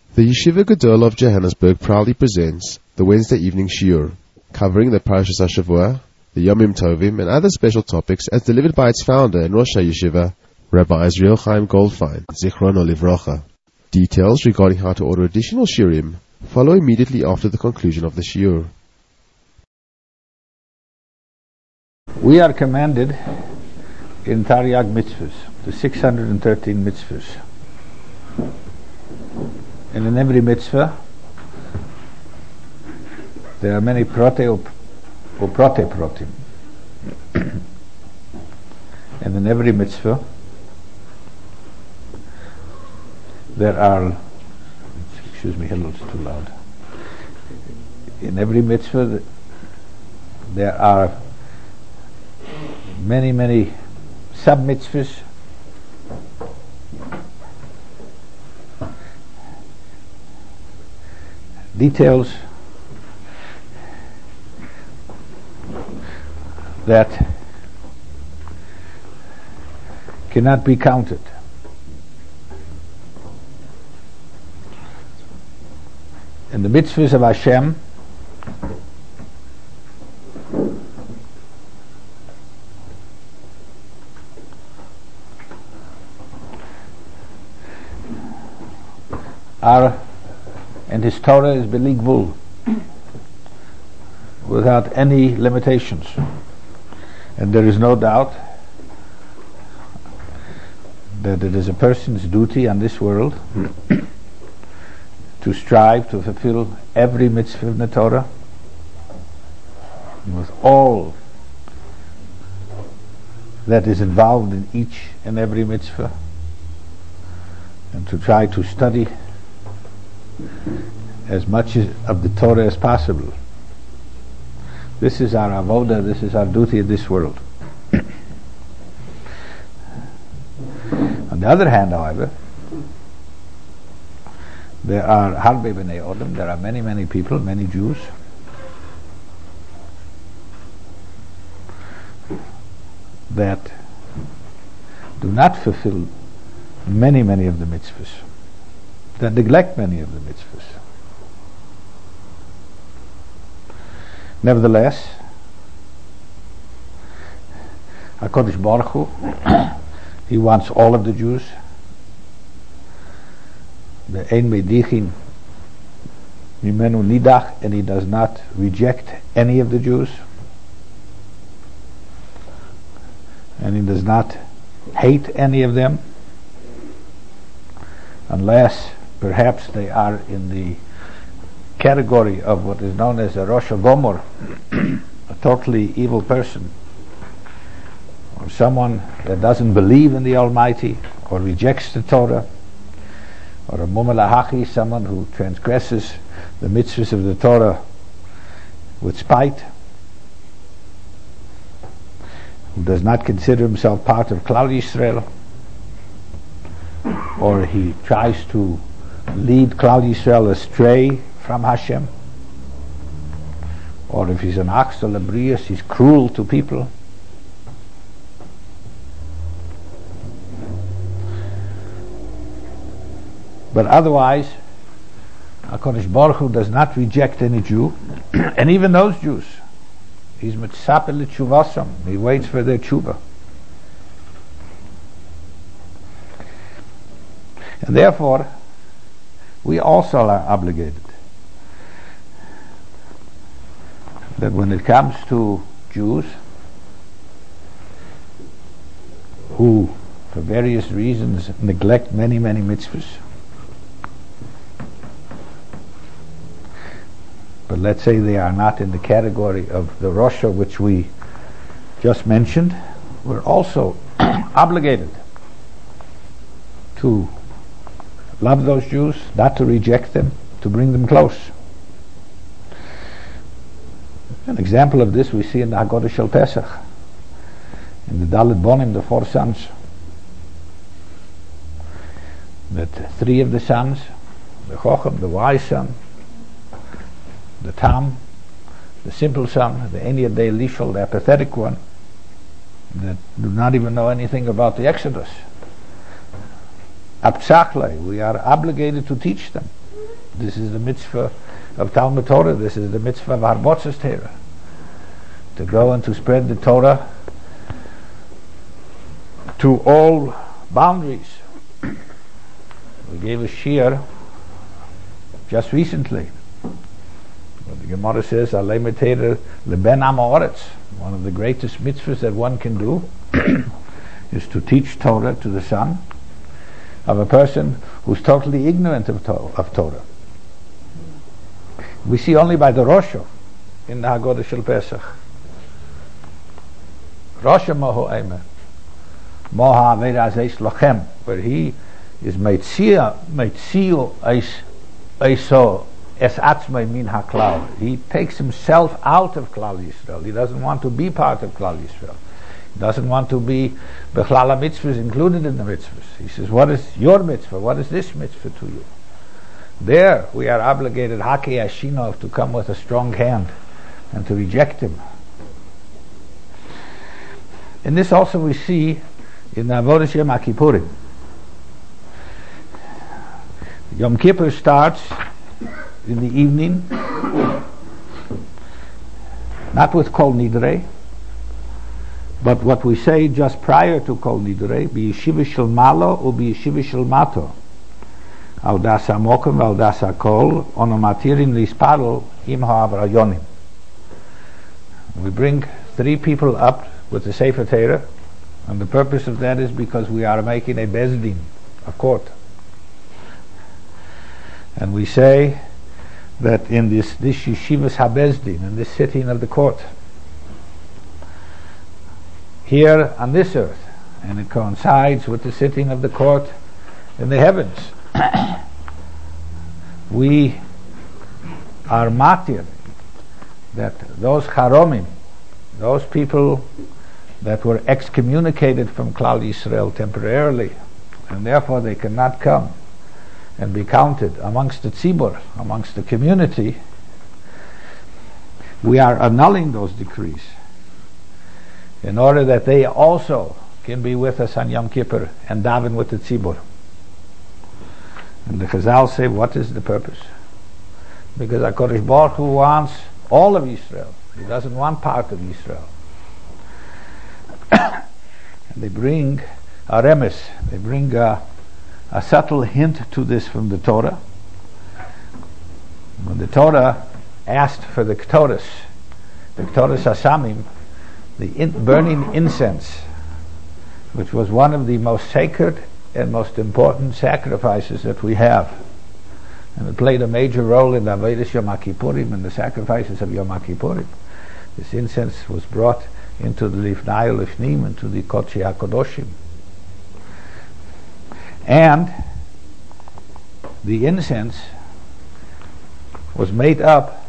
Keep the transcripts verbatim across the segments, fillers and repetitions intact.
The Yeshiva Gedolah of Johannesburg proudly presents the Wednesday evening shiur, covering the Parashas HaShavua, the Yomim Tovim, and other special topics as delivered by its founder and Rosh HaYeshiva, Rabbi Israel Chaim Goldfein, Zichrono Livrocha. Details regarding how to order additional shiurim follow immediately after the conclusion of the shiur. We are commanded in Taryag mitzvahs, the six hundred thirteen mitzvahs. And in every mitzvah, there are many prote or, or prote protim. And in every mitzvah, there are, excuse me, hello, it's too loud. In every mitzvah, there are many, many sub-mitzvahs, details that cannot be counted. And the mitzvahs of Hashem are, and His Torah is beligvul, without any limitations. And there is no doubt that it is a person's duty on this world to strive to fulfill every mitzvah of the Torah with all that is involved in each and every mitzvah, and to try to study as much as of the Torah as possible. This is our avoda, this is our duty in this world. On the other hand, however, there are harbe b'nei odom, there are many, many people, many Jews, that do not fulfill many, many of the mitzvahs, that neglect many of the mitzvahs. Nevertheless, HaKadosh Baruch Hu, He wants all of the Jews. The Ein Medichin Mimenu Nidach, and He does not reject any of the Jews, and He does not hate any of them, unless perhaps they are in the category of what is known as a Rosh HaGomor, a totally evil person, or someone that doesn't believe in the Almighty, or rejects the Torah, or a Mumalahachi, someone who transgresses the mitzvahs of the Torah with spite, who does not consider himself part of Klal Yisrael, or he tries to lead Klal Yisrael astray from Hashem, or if he's an ox or labrius, he's cruel to people. But otherwise, HaKadosh Baruch Hu does not reject any Jew, and even those Jews, he's mitzapeh l'tshuvasam, he waits for their tshuva. And therefore, we also are obligated that when it comes to Jews who, for various reasons, neglect many, many mitzvahs, but let's say they are not in the category of the Rosha which we just mentioned, we're also obligated to love those Jews, not to reject them, to bring them close. An example of this we see in the Haggadah Shel Pesach, in the Dalet Bonim, the four sons, that three of the sons, the Chochem, the wise son, the Tam, the simple son, the Eni Adei Lishol, the apathetic one, that do not even know anything about the Exodus. Abtsachle, we are obligated to teach them This is the mitzvah of Talmud Torah. This is the mitzvah of Harbotzes Torah. To go and to spread the Torah to all boundaries. We gave a shiur just recently. The Gemara says, "Alei meteira leben am haaretz." One of the greatest mitzvahs that one can do is to teach Torah to the son of a person who's totally ignorant of, to- of Torah. We see only by the Rosha in the Haggadah Shel Pesach. Rosha mohu eimer, moha avera zeis lochem, where he is meitzia meitzio eis eiso es atzmai min haklal. He takes himself out of Klal Yisrael. He doesn't want to be part of Klal Yisrael. He doesn't want to be bechlal mitzvahs included in the mitzvahs. He says, "What is your mitzvah? What is this mitzvah to you?" There we are obligated, Haki Ashinov, to come with a strong hand and to reject him. And this also we see in the Avodas Yom Kippurim. Yom Kippur starts in the evening, not with Kol Nidrei, but what we say just prior to Kol Nidrei, B'yeshiva shel malo u b'yeshiva shel mato, al das hamokim v'al das hakol, onomatirin lispadol im ha'avrayonim. We bring three people up with the Sefer Torah, and the purpose of that is because we are making a bezdin, a court. And we say that in this this yeshivas habezdin, in this sitting of the court, here on this earth, and it coincides with the sitting of the court in the heavens, we are matir, that those charomim, those people that were excommunicated from Klal Yisrael temporarily, and therefore they cannot come and be counted amongst the tzibur, amongst the community, we are annulling those decrees in order that they also can be with us on Yom Kippur and daven with the tzibur. And the Chazal say, what is the purpose? Because HaKadosh Baruch Hu wants all of Israel. He doesn't want part of Israel. And they bring a remes, they bring a A subtle hint to this from the Torah. When the Torah asked for the Ktoros, the Ktoros Hasamim, the in, burning incense, which was one of the most sacred and most important sacrifices that we have, and it played a major role in the Avodas Yom Kippurim and the sacrifices of Yom Kippurim. This incense was brought into the Lifnai Lifnim, into the Kodesh HaKodoshim. And the incense was made up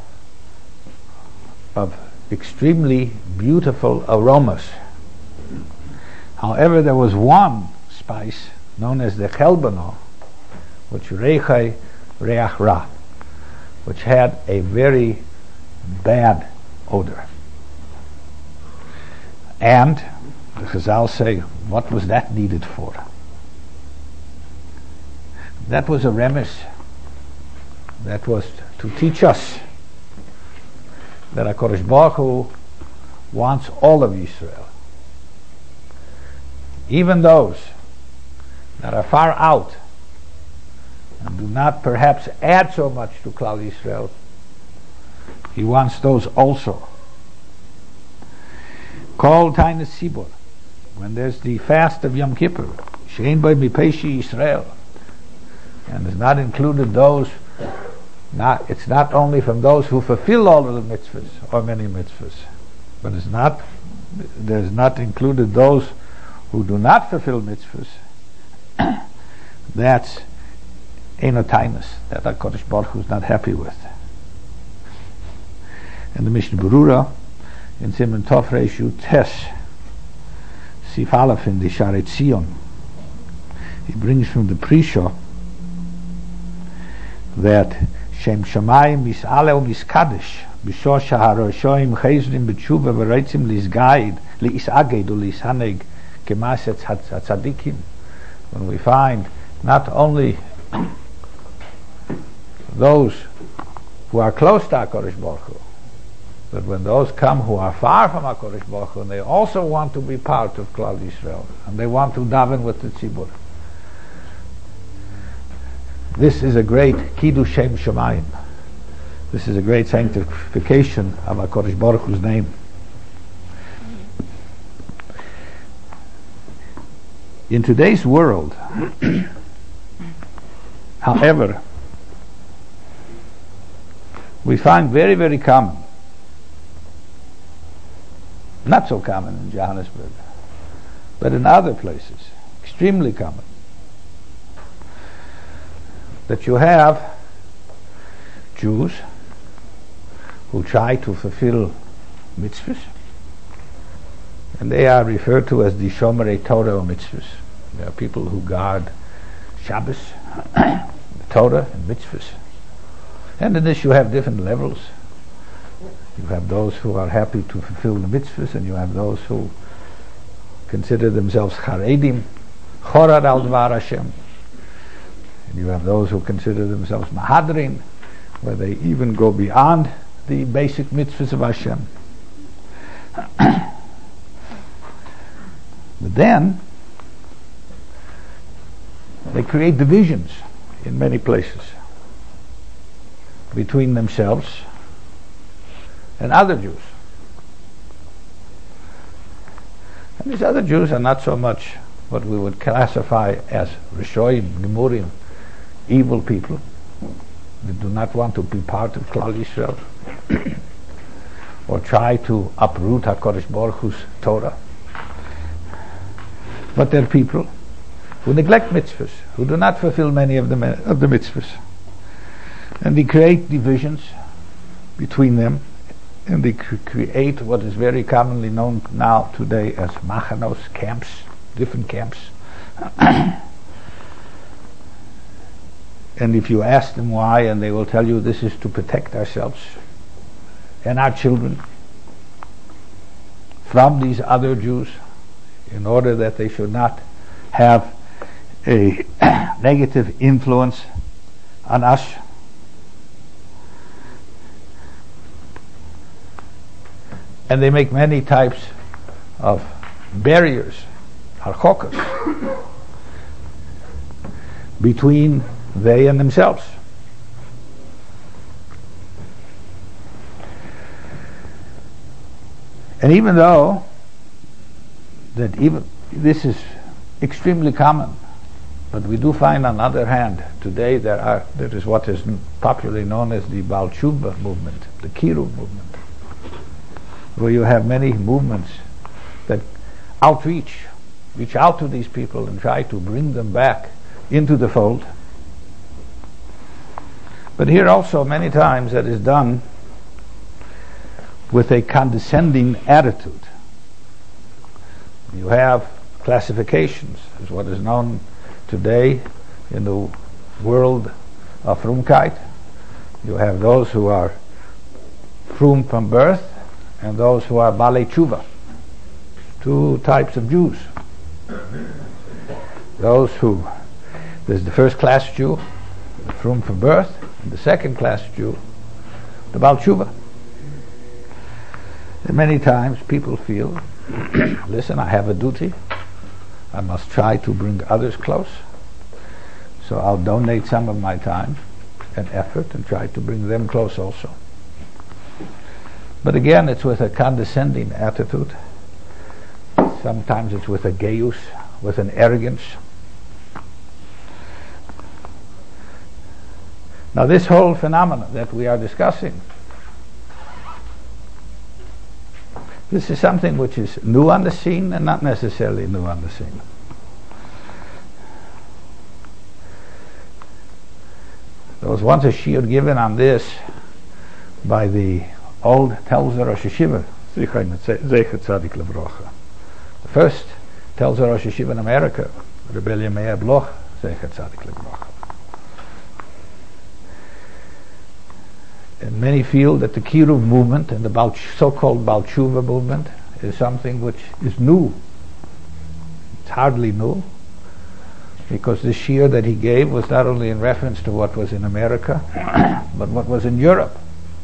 of extremely beautiful aromas. However, there was one spice known as the chelbano, which reichai reach ra, which had a very bad odor. And the Chazal say, what was that needed for? That was a remes. That was to teach us that HaKadosh Baruch Hu wants all of Israel. Even those that are far out and do not perhaps add so much to Klal Yisrael, He wants those also. Kol Tainas Sibor, when there's the fast of Yom Kippur, Shein Boi Mipeishi Yisrael, and it's not included those, not it's not only from those who fulfill all of the mitzvahs or many mitzvahs, but it's not there's not included those who do not fulfill mitzvahs. That's enotainus, that HaKadosh Baruch Hu is not happy with. And the Mishnah Berurah in Siman Tov Reish Yud Tes Sif Aleph in the Sharet Zion, he brings from the Prisha that Shem Shamayim Mis'ale u Miskadesh B'shor Shaharoshoim Chezrim B'tshuva V'reitzim Lizgaid Li'isaged u Li'ishaneg Kemaset Tzadikim. When we find not only those who are close to HaKadosh Baruch Hu, but when those come who are far from HaKadosh Baruch Hu, and they also want to be part of Klal Yisrael, and they want to daven with the Tzibur, this is a great Kiddush Shem Shamayim. This is a great sanctification of HaKadosh Baruch Hu's name. In today's world, however, we find very, very common, not so common in Johannesburg, but in other places, extremely common, that you have Jews who try to fulfill mitzvahs, and they are referred to as the Shomerei Torah or mitzvahs. They are people who guard Shabbos, the Torah, and mitzvahs. And in this you have different levels. You have those who are happy to fulfill the mitzvahs, and you have those who consider themselves Charedim, Chorad al Dvar Hashem. And you have those who consider themselves Mahadrin, where they even go beyond the basic mitzvahs of Hashem. But then they create divisions in many places between themselves and other Jews. And these other Jews are not so much what we would classify as Rishoyim, Gemurim, evil people. They do not want to be part of Klal Yisrael or try to uproot HaKadosh Baruch Hu's Torah. But they're people who neglect mitzvahs, who do not fulfill many of the of the mitzvahs, and they create divisions between them, and they cr- create what is very commonly known now today as machanos, camps, different camps. And if you ask them why, and they will tell you this is to protect ourselves and our children from these other Jews, in order that they should not have a negative influence on us. And they make many types of barriers, harchokas, between they and themselves. And even though that even this is extremely common, but we do find, on the other hand, today there are there is what is popularly known as the Baal Tshuva movement, the Kiruv movement, where you have many movements that outreach, reach out to these people and try to bring them back into the fold. But here also many times that is done with a condescending attitude. You have classifications, is what is known today in the world of Frumkeit. You have those who are Frum from birth and those who are Balei Tshuva. Two types of Jews. Those who, there's the first class Jew, the Frum from birth, and the second class Jew, the Baal Tshuva. And many times people feel, listen, I have a duty. I must try to bring others close. So I'll donate some of my time and effort and try to bring them close also. But again, it's with a condescending attitude. Sometimes it's with a gaius, with an arrogance. Now this whole phenomenon that we are discussing, this is something which is new on the scene and not necessarily new on the scene. There was once a shiur given on this by the old Telzer Rosh Yeshiva, Zecher Tzadik Levrocha. The first Telzer Rosh Yeshiva in America, Rebbe Meir Bloch, Zecher Tzadik Levrocha. And many feel that the Kiruv movement and the Baal, so-called Baal Tshuva movement is something which is new. It's hardly new. because the shiur that he gave was not only in reference to what was in America, but what was in Europe.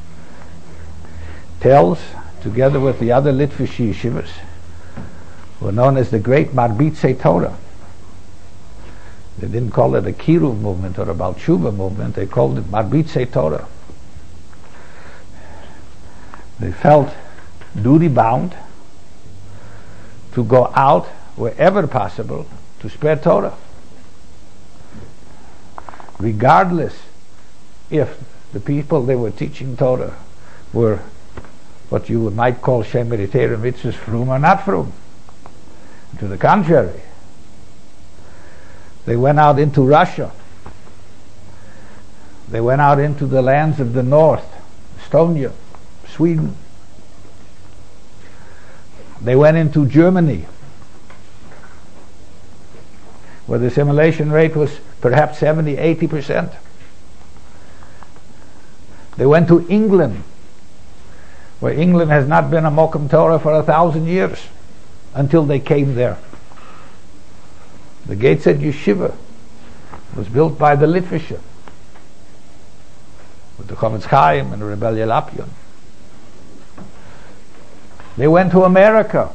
Tells, together with the other Litvish yeshivas, were known as the Great Marbitze Torah. They didn't call it a Kiruv movement or a Baal Tshuva movement, they called it Marbitze Torah. They felt duty bound to go out wherever possible to spread Torah, regardless if the people they were teaching Torah were what you might call Shemer Torah mitzvahs frum or not frum. To the contrary, they went out into Russia, they went out into the lands of the north, Estonia, Sweden. They went into Germany, where the assimilation rate was perhaps seventy, eighty percent. They went to England, where England has not been a Mokum Torah for a thousand years, until they came there. The Gateshead Yeshiva was built by the Litvisher, with the Chofetz Chaim and the Rebbe Lapion. They went to America.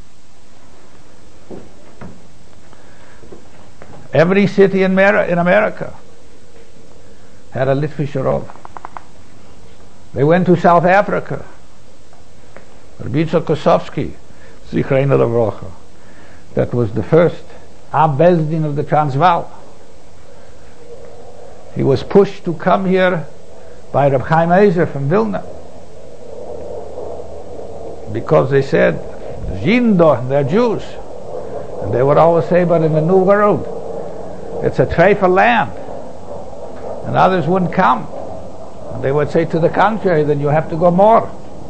Every city in, Mer- in America had a Litvisher Rov. They went to South Africa. Rabbi Yitzchak Kosovsky, Zichreinu Livrocha, that was the first Ab Bezdin of the Transvaal. He was pushed to come here by Reb Chaim Ezer from Vilna, because they said, Jindo, they're Jews. And they would always say, but in the New World, it's a treifa land. And others wouldn't come. And they would say to the contrary, then you have to go more.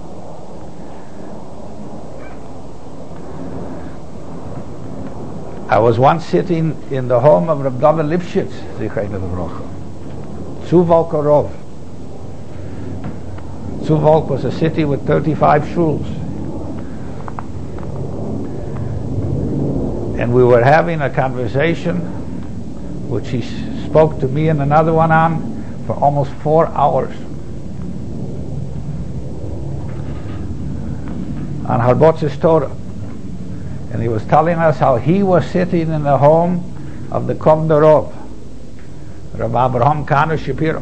I was once sitting in the home of Reb David Lipschitz, Zichreinu Livrocha, Zuwalk Orov. Zuwalk was a city with thirty-five shuls. And we were having a conversation, which he spoke to me and another one on, for almost four hours. On Harbotz's Torah. And he was telling us how he was sitting in the home of the Kovner Rov, Rabbi Abraham Kanu Shapiro.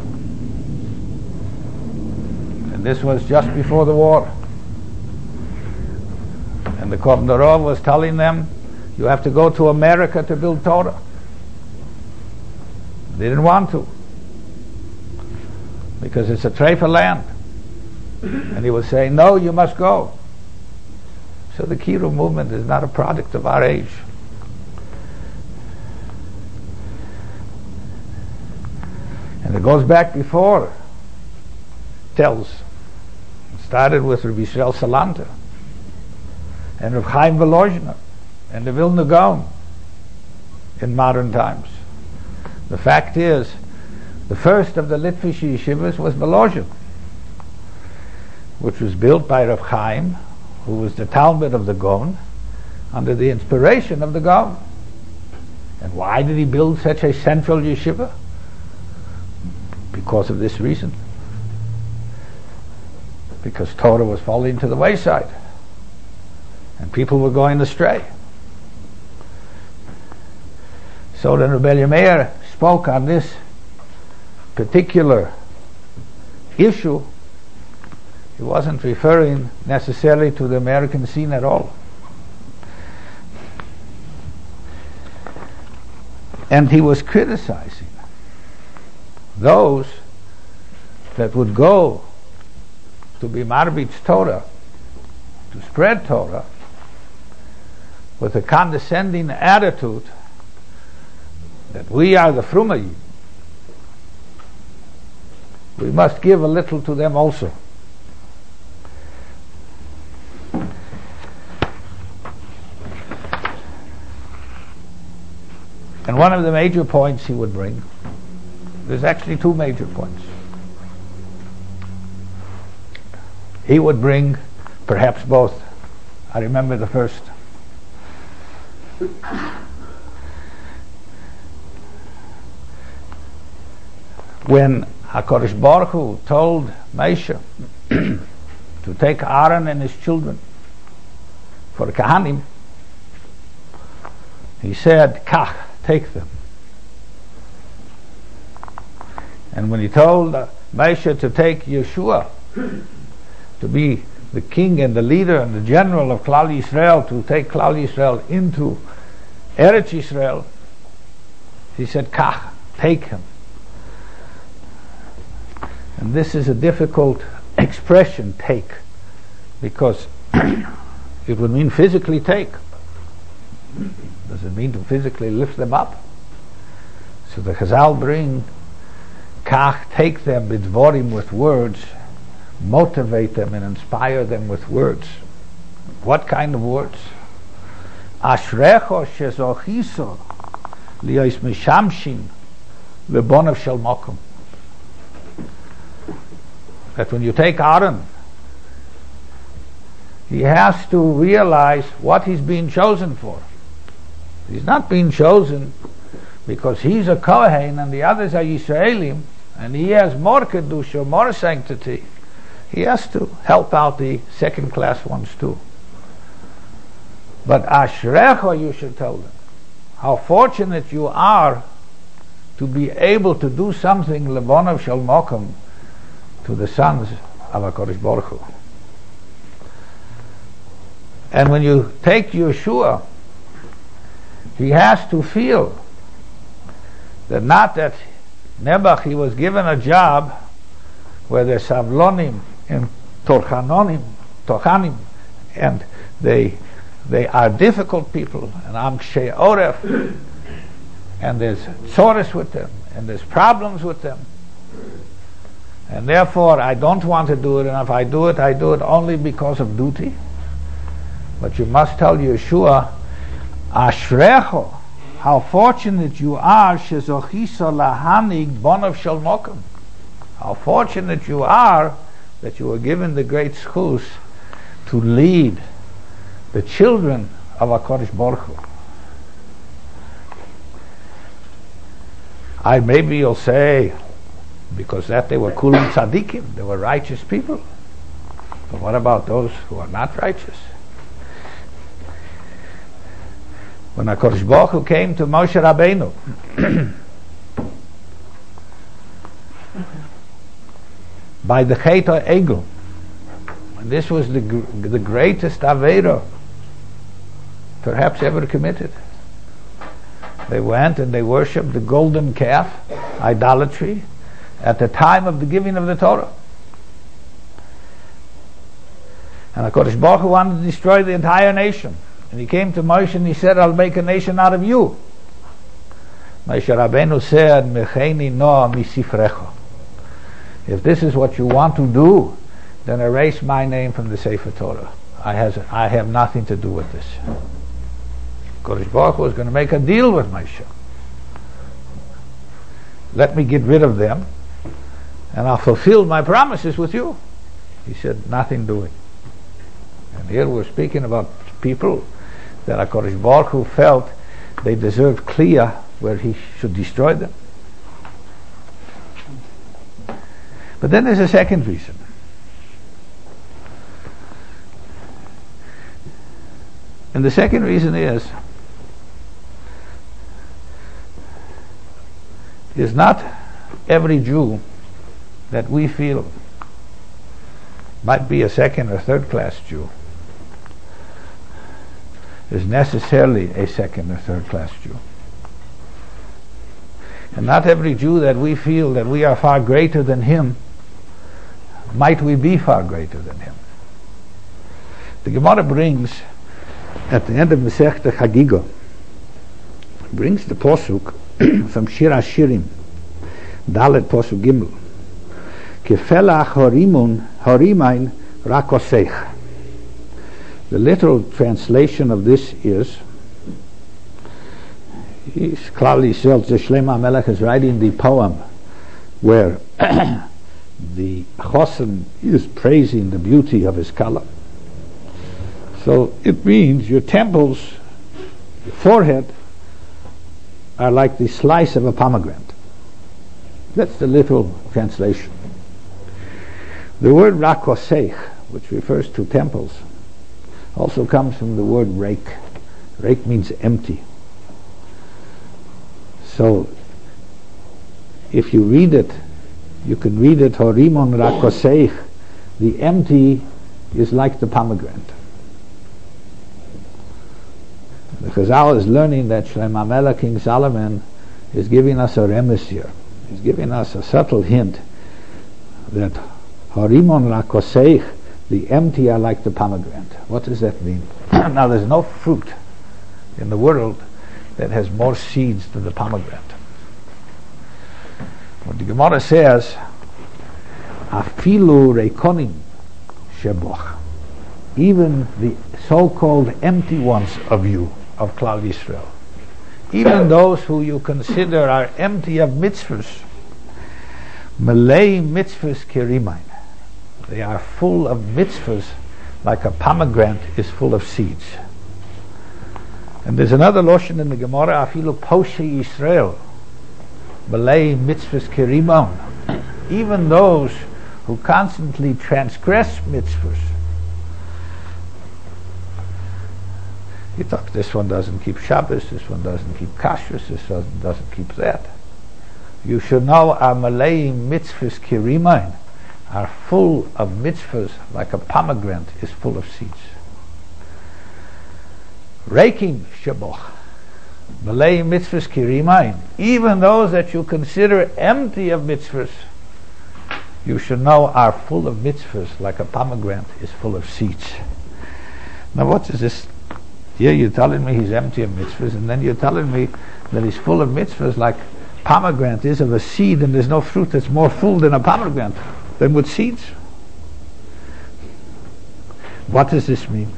And this was just before the war. And the Kovner Rov was telling them, you have to go to America to build Torah. They didn't want to, because it's a treifa land. And he was saying, no, you must go. So the Kiruv movement is not a product of our age. And it goes back before. Tells. It started with Rabbi Yisrael Salanta and Rav Chaim Volozhiner and the Vilna Gaon in modern times. The fact is, the first of the Litvish yeshivas was Volozhin, which was built by Rav Chaim, who was the Talmud of the Gaon, under the inspiration of the Gaon. And why did he build such a central yeshiva? Because of this reason. Because Torah was falling to the wayside, and people were going astray. So then Rebbe Meir spoke on this particular issue. He wasn't referring necessarily to the American scene at all. And he was criticizing those that would go to be Marbitz Torah, to spread Torah, with a condescending attitude that we are the Frumayim. We must give a little to them also. And one of the major points he would bring, there's actually two major points. He would bring perhaps both. I remember the first. when HaKadosh Baruch Hu told Moshe to take Aaron and his children for Kahanim, he said, Kach, take them. And when he told uh, Moshe to take Yeshua to be the king and the leader and the general of Klal Yisrael, to take Klal Yisrael into Eretz Yisrael, he said, Kach, take him. And this is a difficult expression, take, because it would mean physically take. Does it mean to physically lift them up? So the Chazal bring, Kach, take them, bidvorim, with words, motivate them and inspire them with words. What kind of words? Ashrecho shezochiso liyos mishamshin lebonav shel mokum. That when you take Aaron, he has to realize what he's being chosen for. He's not being chosen because he's a Kohen and the others are Yisraelim, and he has more kedusha, more sanctity. He has to help out the second class ones too. But Ashrecha, you should tell them, how fortunate you are to be able to do something lebonav shel mokum to the sons of HaKadosh Baruch Hu. And when you take Yeshua, he has to feel that not that Nebuch, he was given a job where there's Savlonim and Torchanonim, Torchanim, and they they are difficult people, and Amkshe Oref, and there's tzores with them, and there's problems with them. And therefore, I don't want to do it, and if I do it, I do it only because of duty. But you must tell Yeshua, Ashrecho, how fortunate you are, shezochiso lahanig bonav shel mokum. How fortunate you are that you were given the great schus to lead the children of HaKadosh Baruch Hu. I maybe you'll say, because that they were kulim tzaddikim, they were righteous people. But what about those who are not righteous? When HaKadosh Baruch Hu came to Moshe Rabbeinu by the Chet HaEgel, and this was the the greatest Aveira perhaps ever committed. They went and they worshipped the golden calf, idolatry, at the time of the giving of the Torah. And HaKadosh Baruch Hu wanted to destroy the entire nation. And he came to Moshe and he said, I'll make a nation out of you. Moshe Rabbeinu said, Mecheni noa misifrecha. If this is what you want to do, then erase my name from the Sefer Torah. I, has, I have nothing to do with this. HaKadosh Baruch Hu was going to make a deal with Moshe. Let me get rid of them, and I'll fulfill my promises with you. He said, nothing doing. And here we're speaking about people that HaKadosh Baruch Hu felt they deserved Kliya, where he should destroy them. But then there's a second reason. And the second reason is is not every Jew that we feel might be a second or third class Jew is necessarily a second or third class Jew. And not every Jew that we feel that we are far greater than him might we be far greater than him. The Gemara brings at the end of Masechta Chagiga, brings the posuk from Shir HaShirim, Dalet posuk Gimel, Kefelach horimun horimain rakoseich. The literal translation of this is, Klal Yisrael, Shlomo HaMelech is writing the poem where the Chosen is praising the beauty of his color. So it means your temples, your forehead, are like the slice of a pomegranate. That's the literal translation. The word rakoseich, which refers to temples, also comes from the word reik. Reik means empty. So, if you read it, you can read it, Horimon rakoseich, the empty is like the pomegranate. The Chazal is learning that Shlomo HaMelech, King Solomon, is giving us a remes here. He's giving us a subtle hint that Harimon rakoseich, the empty are like the pomegranate. What does that mean? Now, there's no fruit in the world that has more seeds than the pomegranate. What the Gemara says, afilu reikonim sheboch, even the so-called empty ones of you, of Klal Yisrael, even those who you consider are empty of mitzvahs, malei mitzvahs kirimain, they are full of mitzvahs like a pomegranate is full of seeds. And there's another lotion in the Gemara, afilu poshe Yisrael, malei mitzvahs kirimain, even those who constantly transgress mitzvahs. You thought this one doesn't keep Shabbos, this one doesn't keep Kashrus, this one doesn't keep that. You should know our Malay mitzvahs kirimain are full of mitzvahs like a pomegranate is full of seeds. Reikim sheboch, Malay mitzvahs kirimain, even those that you consider empty of mitzvahs, you should know are full of mitzvahs like a pomegranate is full of seeds. Now what is this? Here you're telling me he's empty of mitzvahs, and then you're telling me that he's full of mitzvahs like pomegranate is of a seed, and there's no fruit that's more full than a pomegranate, than with seeds. What does this mean?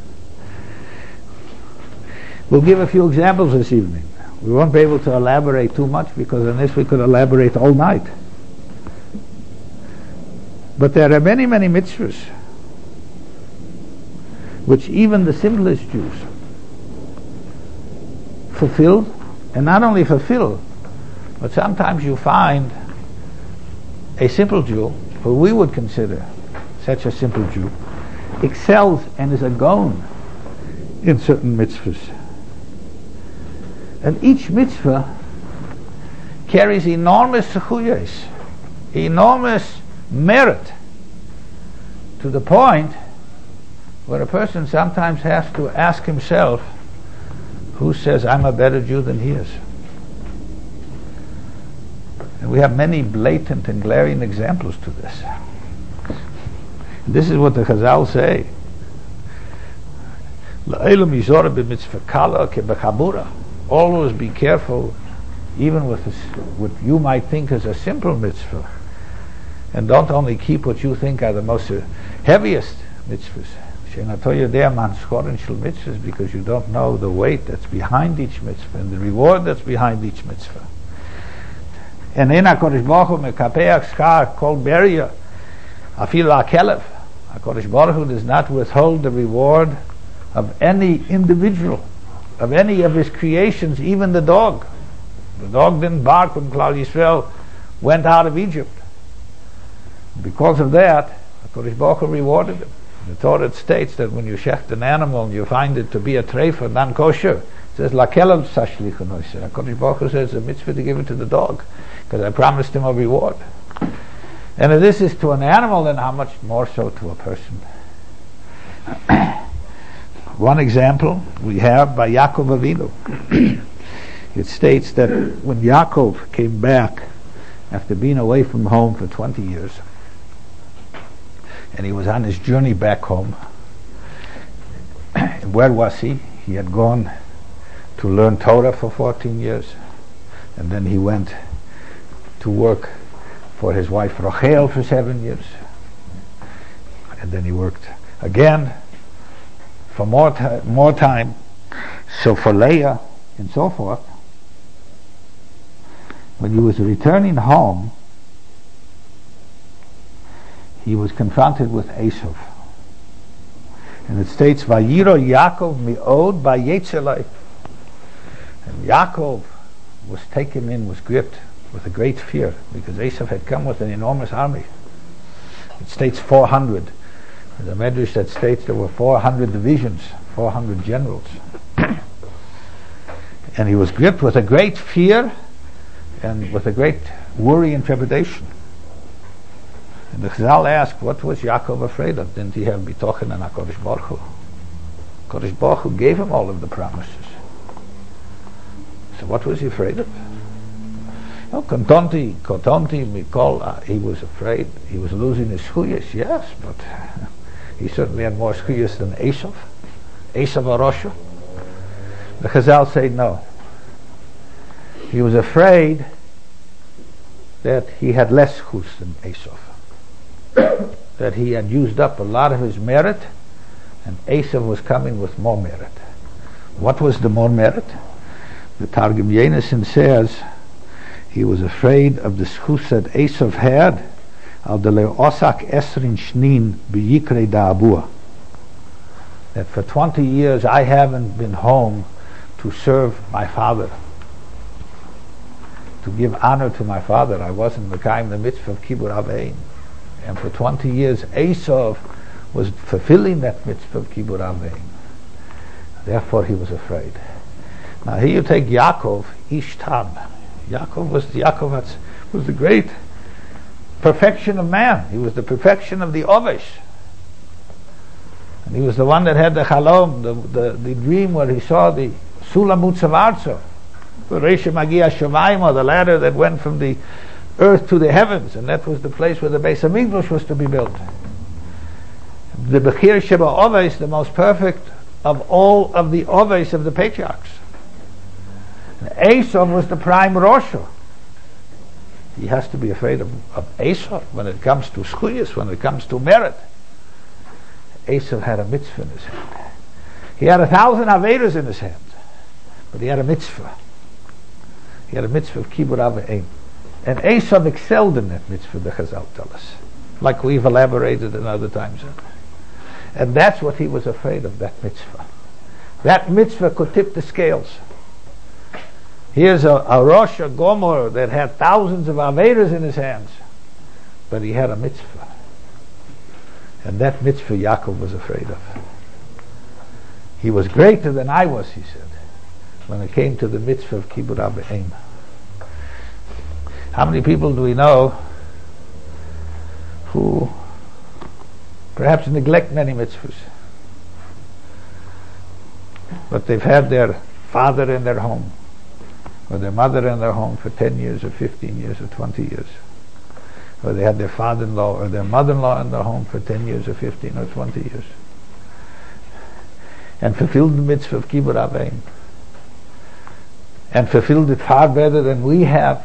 We'll give a few examples this evening. We won't be able to elaborate too much, because on this we could elaborate all night. But there are many, many mitzvahs which even the simplest Jews fulfill, and not only fulfill, but sometimes you find a simple Jew, who we would consider such a simple Jew, excels and is a gaon in certain mitzvahs. And each mitzvah carries enormous zechuyos, enormous merit, to the point where a person sometimes has to ask himself, who says I'm a better Jew than he is? And we have many blatant and glaring examples to this. This is what the Chazal say. Always be careful, even with this, what you might think is a simple mitzvah, and don't only keep what you think are the most uh, heaviest mitzvahs, because you don't know the weight that's behind each mitzvah and the reward that's behind each mitzvah. And in HaKadosh Baruch Hu mekapeach schar kol beria afilu hakelev. HaKadosh Baruch Hu does not withhold the reward of any individual, of any of his creations, even the dog. The dog didn't bark when Klal Yisrael went out of Egypt. Because of that, HaKadosh Baruch Hu rewarded him. The Torah states that when you shecht an animal and you find it to be a treifa, non-kosher, it says, lakelav sashlichu noiseh. HaKadosh Baruch Hu says, it's a mitzvah to give it to the dog, because I promised him a reward. And if this is to an animal, then how much more so to a person? One example we have by Yaakov Avinu. It states that when Yaakov came back after being away from home for twenty years, and he was on his journey back home, and where was he? He had gone to learn Torah for fourteen years, and then he went to work for his wife Rachel for seven years, and then he worked again for more, t- more time, so for Leah and so forth. When he was returning home, he was confronted with Esav. And it states, Vayiro Yaakov mi'od ba'yetzelai. And Yaakov was taken in, was gripped with a great fear, because Esav had come with an enormous army. It states four hundred. There's a medrash that states there were four hundred divisions, four hundred generals. And he was gripped with a great fear and with a great worry and trepidation. And the Chazal asked, what was Yaakov afraid of? Didn't he have bitochen and HaKadosh Baruch Hu? HaKadosh Baruch Hu gave him all of the promises. So what was he afraid of? No, Kontonti, Kontonti, Mikol, uh, he was afraid. He was losing his schuyas, yes, but he certainly had more schuyas than Esav. Esav Arosha. The Chazal say no. He was afraid that he had less schus than Esav. That he had used up a lot of his merit, and Esav was coming with more merit. What was the more merit? The Targum Yonasan says he was afraid of the schus that Esav had, al de le'osak esrin shnin b'yikrei da'abua. That for twenty years I haven't been home to serve my father, to give honor to my father. I wasn't mekayim the mitzvah of Kibur Avein. And for twenty years Esav was fulfilling that mitzvah of Kibur Avein. Therefore he was afraid. Now here you take Yaakov, Ish Tab. Yaakov was Yaakov was the great perfection of man. He was the perfection of the Ovesh. And he was the one that had the Chalom, the, the, the dream where he saw the Sulamut Savarzo, the Resha Magia Shavaima, the ladder that went from the earth to the heavens, and that was the place where the Beis HaMikdash was to be built. The Bechir Sheba Oveis, the most perfect of all of the Oveis of the patriarchs. And Esav was the prime Rosha. He has to be afraid of, of Esav when it comes to schuyas, when it comes to merit. Esav had a mitzvah in his hand. He had a thousand avedas in his hand, but he had a mitzvah. He had a mitzvah of Kibur Avein. And Esav excelled in that mitzvah, the Chazal tell us, like we've elaborated in other times. And that's what he was afraid of, that mitzvah. That mitzvah could tip the scales. Here's a, a Rosh Gomor that had thousands of Avedas in his hands, but he had a mitzvah. And that mitzvah Yaakov was afraid of. He was greater than I was, he said, when it came to the mitzvah of Kibur Avein. How many people do we know who perhaps neglect many mitzvahs, but they've had their father in their home, or their mother in their home for ten years or fifteen years or twenty years, or they had their father-in-law or their mother-in-law in their home for ten years or fifteen or twenty years, and fulfilled the mitzvah of Kibur Avein, and fulfilled it far better than we have.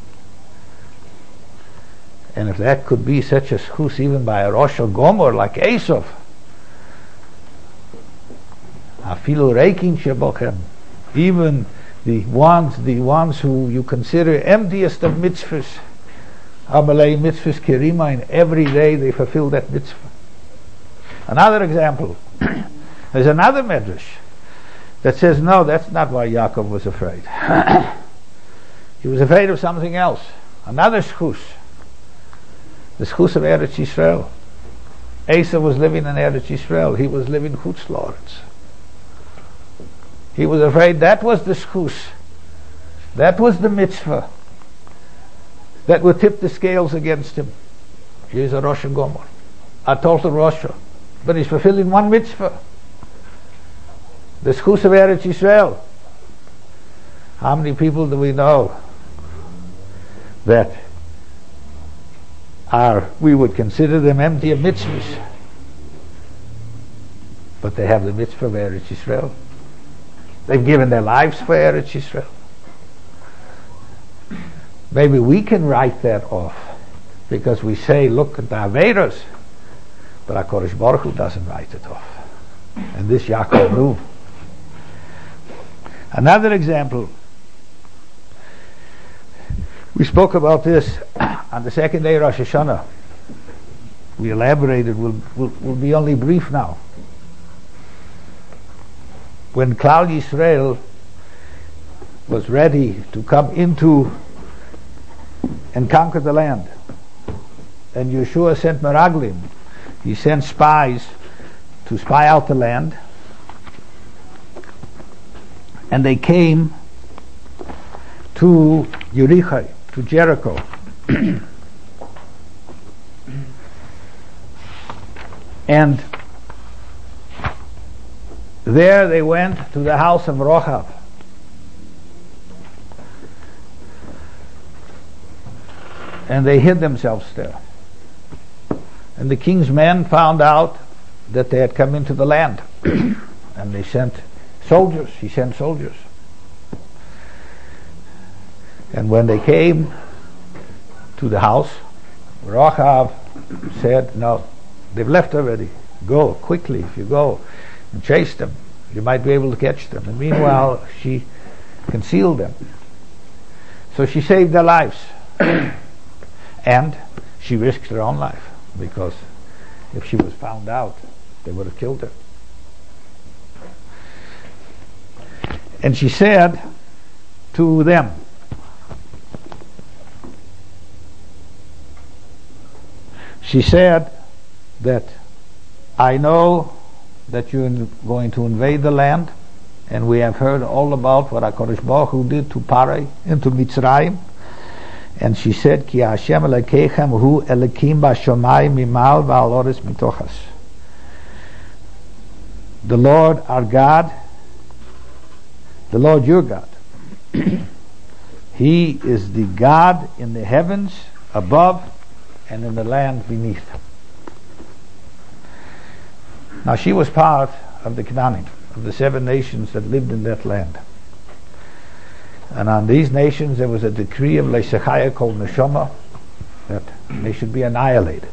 And if that could be such a schus even by a Rosh Gomor like Esav, afilu reikin shebochem, even the ones, the ones who you consider emptiest of mitzvahs, amalei mitzvahs kirimain, every day they fulfill that mitzvah. Another example, there's another medrash that says no, that's not why Yaakov was afraid. He was afraid of something else, another schus. The schus of Eretz Yisrael. Esav was living in Eretz Yisrael. He was living Chutz La'aretz. He was afraid that was the schus. That was the mitzvah that would tip the scales against him. He's a Rosh Gomor, a total Rosh, but he's fulfilling one mitzvah. The schus of Eretz Yisrael. How many people do we know that are, we would consider them empty of mitzvahs, but they have the mitzvah of Eretz Yisrael. They've given their lives for Eretz Yisrael. Maybe we can write that off because we say, look at the Averos, but HaKadosh Baruch Hu doesn't write it off. And this Yaakov knew. Another example, we spoke about this on the second day of Rosh Hashanah. We elaborated, we'll, we'll, we'll be only brief now. When Klal Yisrael was ready to come into and conquer the land. And Yeshua sent Meraglim. He sent spies to spy out the land. And they came to Yericho, to Jericho. And there they went to the house of Rochav. And they hid themselves there. And the king's men found out that they had come into the land. And they sent soldiers. He sent soldiers. And when they came to the house, Rochav said, no, they've left already. Go quickly. If you go and chase them, you might be able to catch them. And meanwhile, she concealed them. So she saved their lives. And she risked her own life, because if she was found out, they would have killed her. And she said to them, she said that I know that you're going to invade the land, and we have heard all about what HaKadosh Baruch Hu did to Parai and to Mitzrayim. And she said, Ki Hashem Elokeichem hu Elokim b'shamayim mimal v'al oretz mitochas. The Lord our God, the Lord your God, He is the God in the heavens above and in the land beneath. Now she was part of the Canaanim, of the seven nations that lived in that land. And on these nations there was a decree of Leishachaya called Neshama, that they should be annihilated,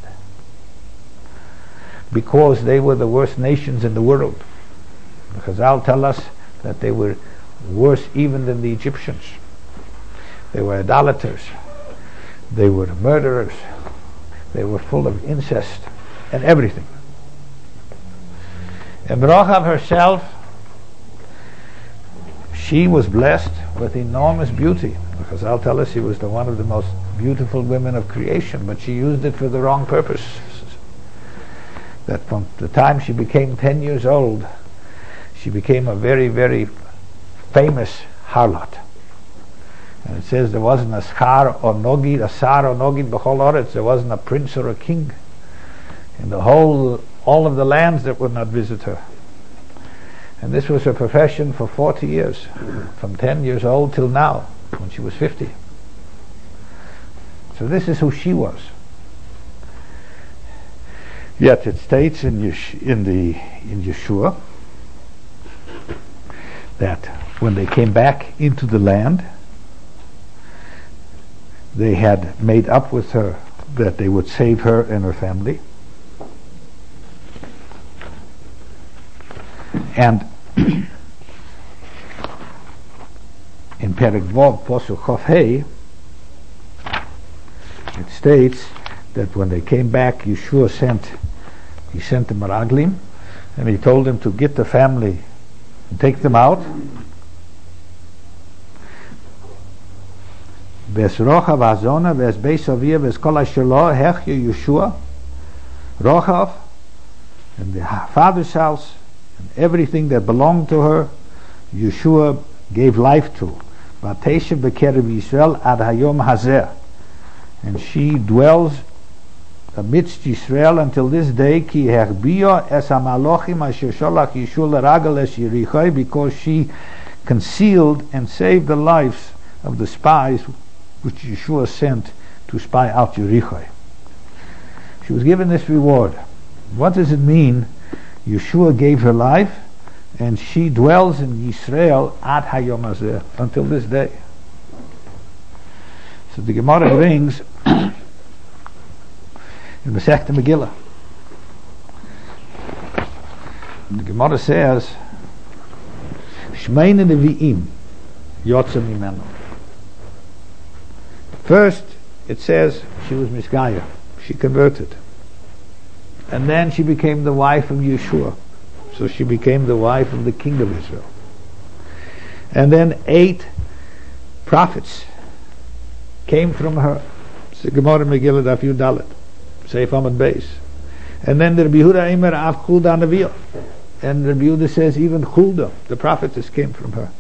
because they were the worst nations in the world. Because Chazal tell us that they were worse even than the Egyptians. They were idolaters, they were murderers, they were full of incest and everything. And Rochav herself, she was blessed with enormous beauty, because I'll tell us she was the one of the most beautiful women of creation, but she used it for the wrong purpose. That from the time she became ten years old, she became a very, very famous harlot. And it says there wasn't a schar or nogid, a sar or nogid b'chol oretz, there wasn't a prince or a king in the whole, all of the lands that would not visit her. And this was her profession for forty years, from ten years old till now, when she was fifty. So this is who she was. Yet it states in Yesh- in the in Yeshua that when they came back into the land, they had made up with her that they would save her and her family. And in Perek Vov, Posuk Chof Hei, it states that when they came back, Yeshua sent, he sent the Meraglim, and he told them to get the family and take them out. Ves Rochav Azona, Ves Beis Avia, Ves Kol Asher Lo, Hechya Yeshua, Rochav, and the father's house, and everything that belonged to her, Yeshua gave life to. Vateshev B'kerev Yisrael ad hayom hazeh, and she dwells amidst Yisrael until this day. Ki hechbio es hamalochim asher sholach Yeshua l'ragel es Yericho, because she concealed and saved the lives of the spies which Yeshua sent to spy out Yericho. She was given this reward. What does it mean? Yeshua gave her life, and she dwells in Yisrael ad hayom hazeh, until this day. So the Gemara brings in Masechta Megillah, the Gemara says, Shmeina Nevi'im Yotza Mimenu. First, it says she was Misgaya, she converted. And then she became the wife of Yeshua. So she became the wife of the king of Israel. And then eight prophets came from her It's the Gemara Megillah Daf Yud Dalet, Seif Amud Beis. And then the Rabbi Yehuda Eimer Av Chulda Neviah. And Rabbi Yehuda says even Chulda, the prophetess, came from her.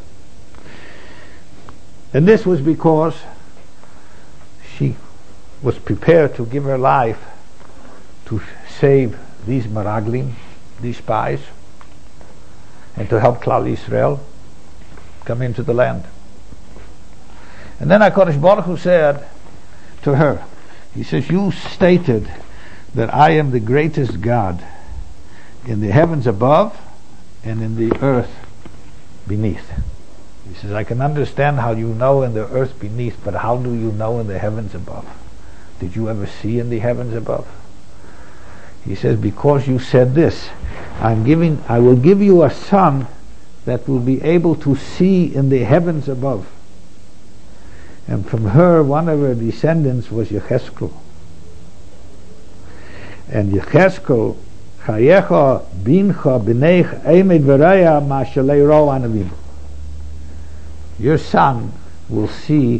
And this was because she was prepared to give her life to save these Meraglim, these spies, and to help Klal Yisrael come into the land. And then HaKadosh Baruch Hu said to her, he says, you stated that I am the greatest God in the heavens above and in the earth beneath. He says, I can understand how you know in the earth beneath, but how do you know in the heavens above? Did you ever see in the heavens above? He says, because you said this, I'm giving, I will give you a son that will be able to see in the heavens above. And from her, one of her descendants was Yecheskel. And Yecheskel, Chayecha bincha b'neich emed v'raya ma shalei ro anavim. Your son will see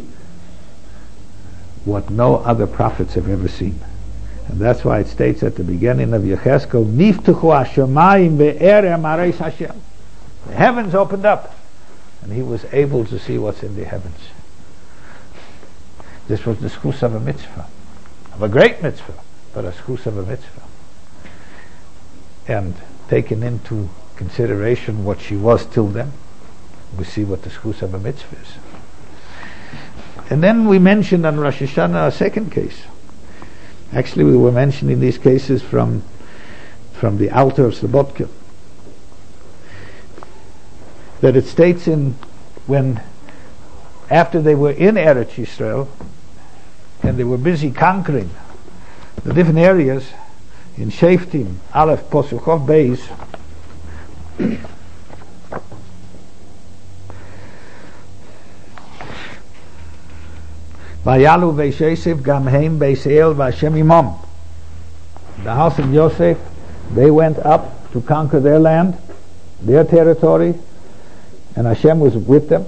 what no other prophets have ever seen. And that's why it states at the beginning of Yecheskel, Niftuchu hashamayim ve'erem areis Hashem. The heavens opened up, and he was able to see what's in the heavens. This was the schus of a mitzvah, of a great mitzvah, but a schus of a mitzvah. And taken into consideration what she was till then, we see what the schus of a mitzvah is. And then we mentioned on Rosh Hashanah a second case. Actually, we were mentioning these cases from from the Alter of Slobodka. That it states in when after they were in Eretz Yisrael and they were busy conquering the different areas in Sheftim, Aleph, Posuchov, Beis, Vayalu Beis Yosef Gam Heim Beis El Vashem Imam. The house of Yosef, they went up to conquer their land, their territory, and Hashem was with them.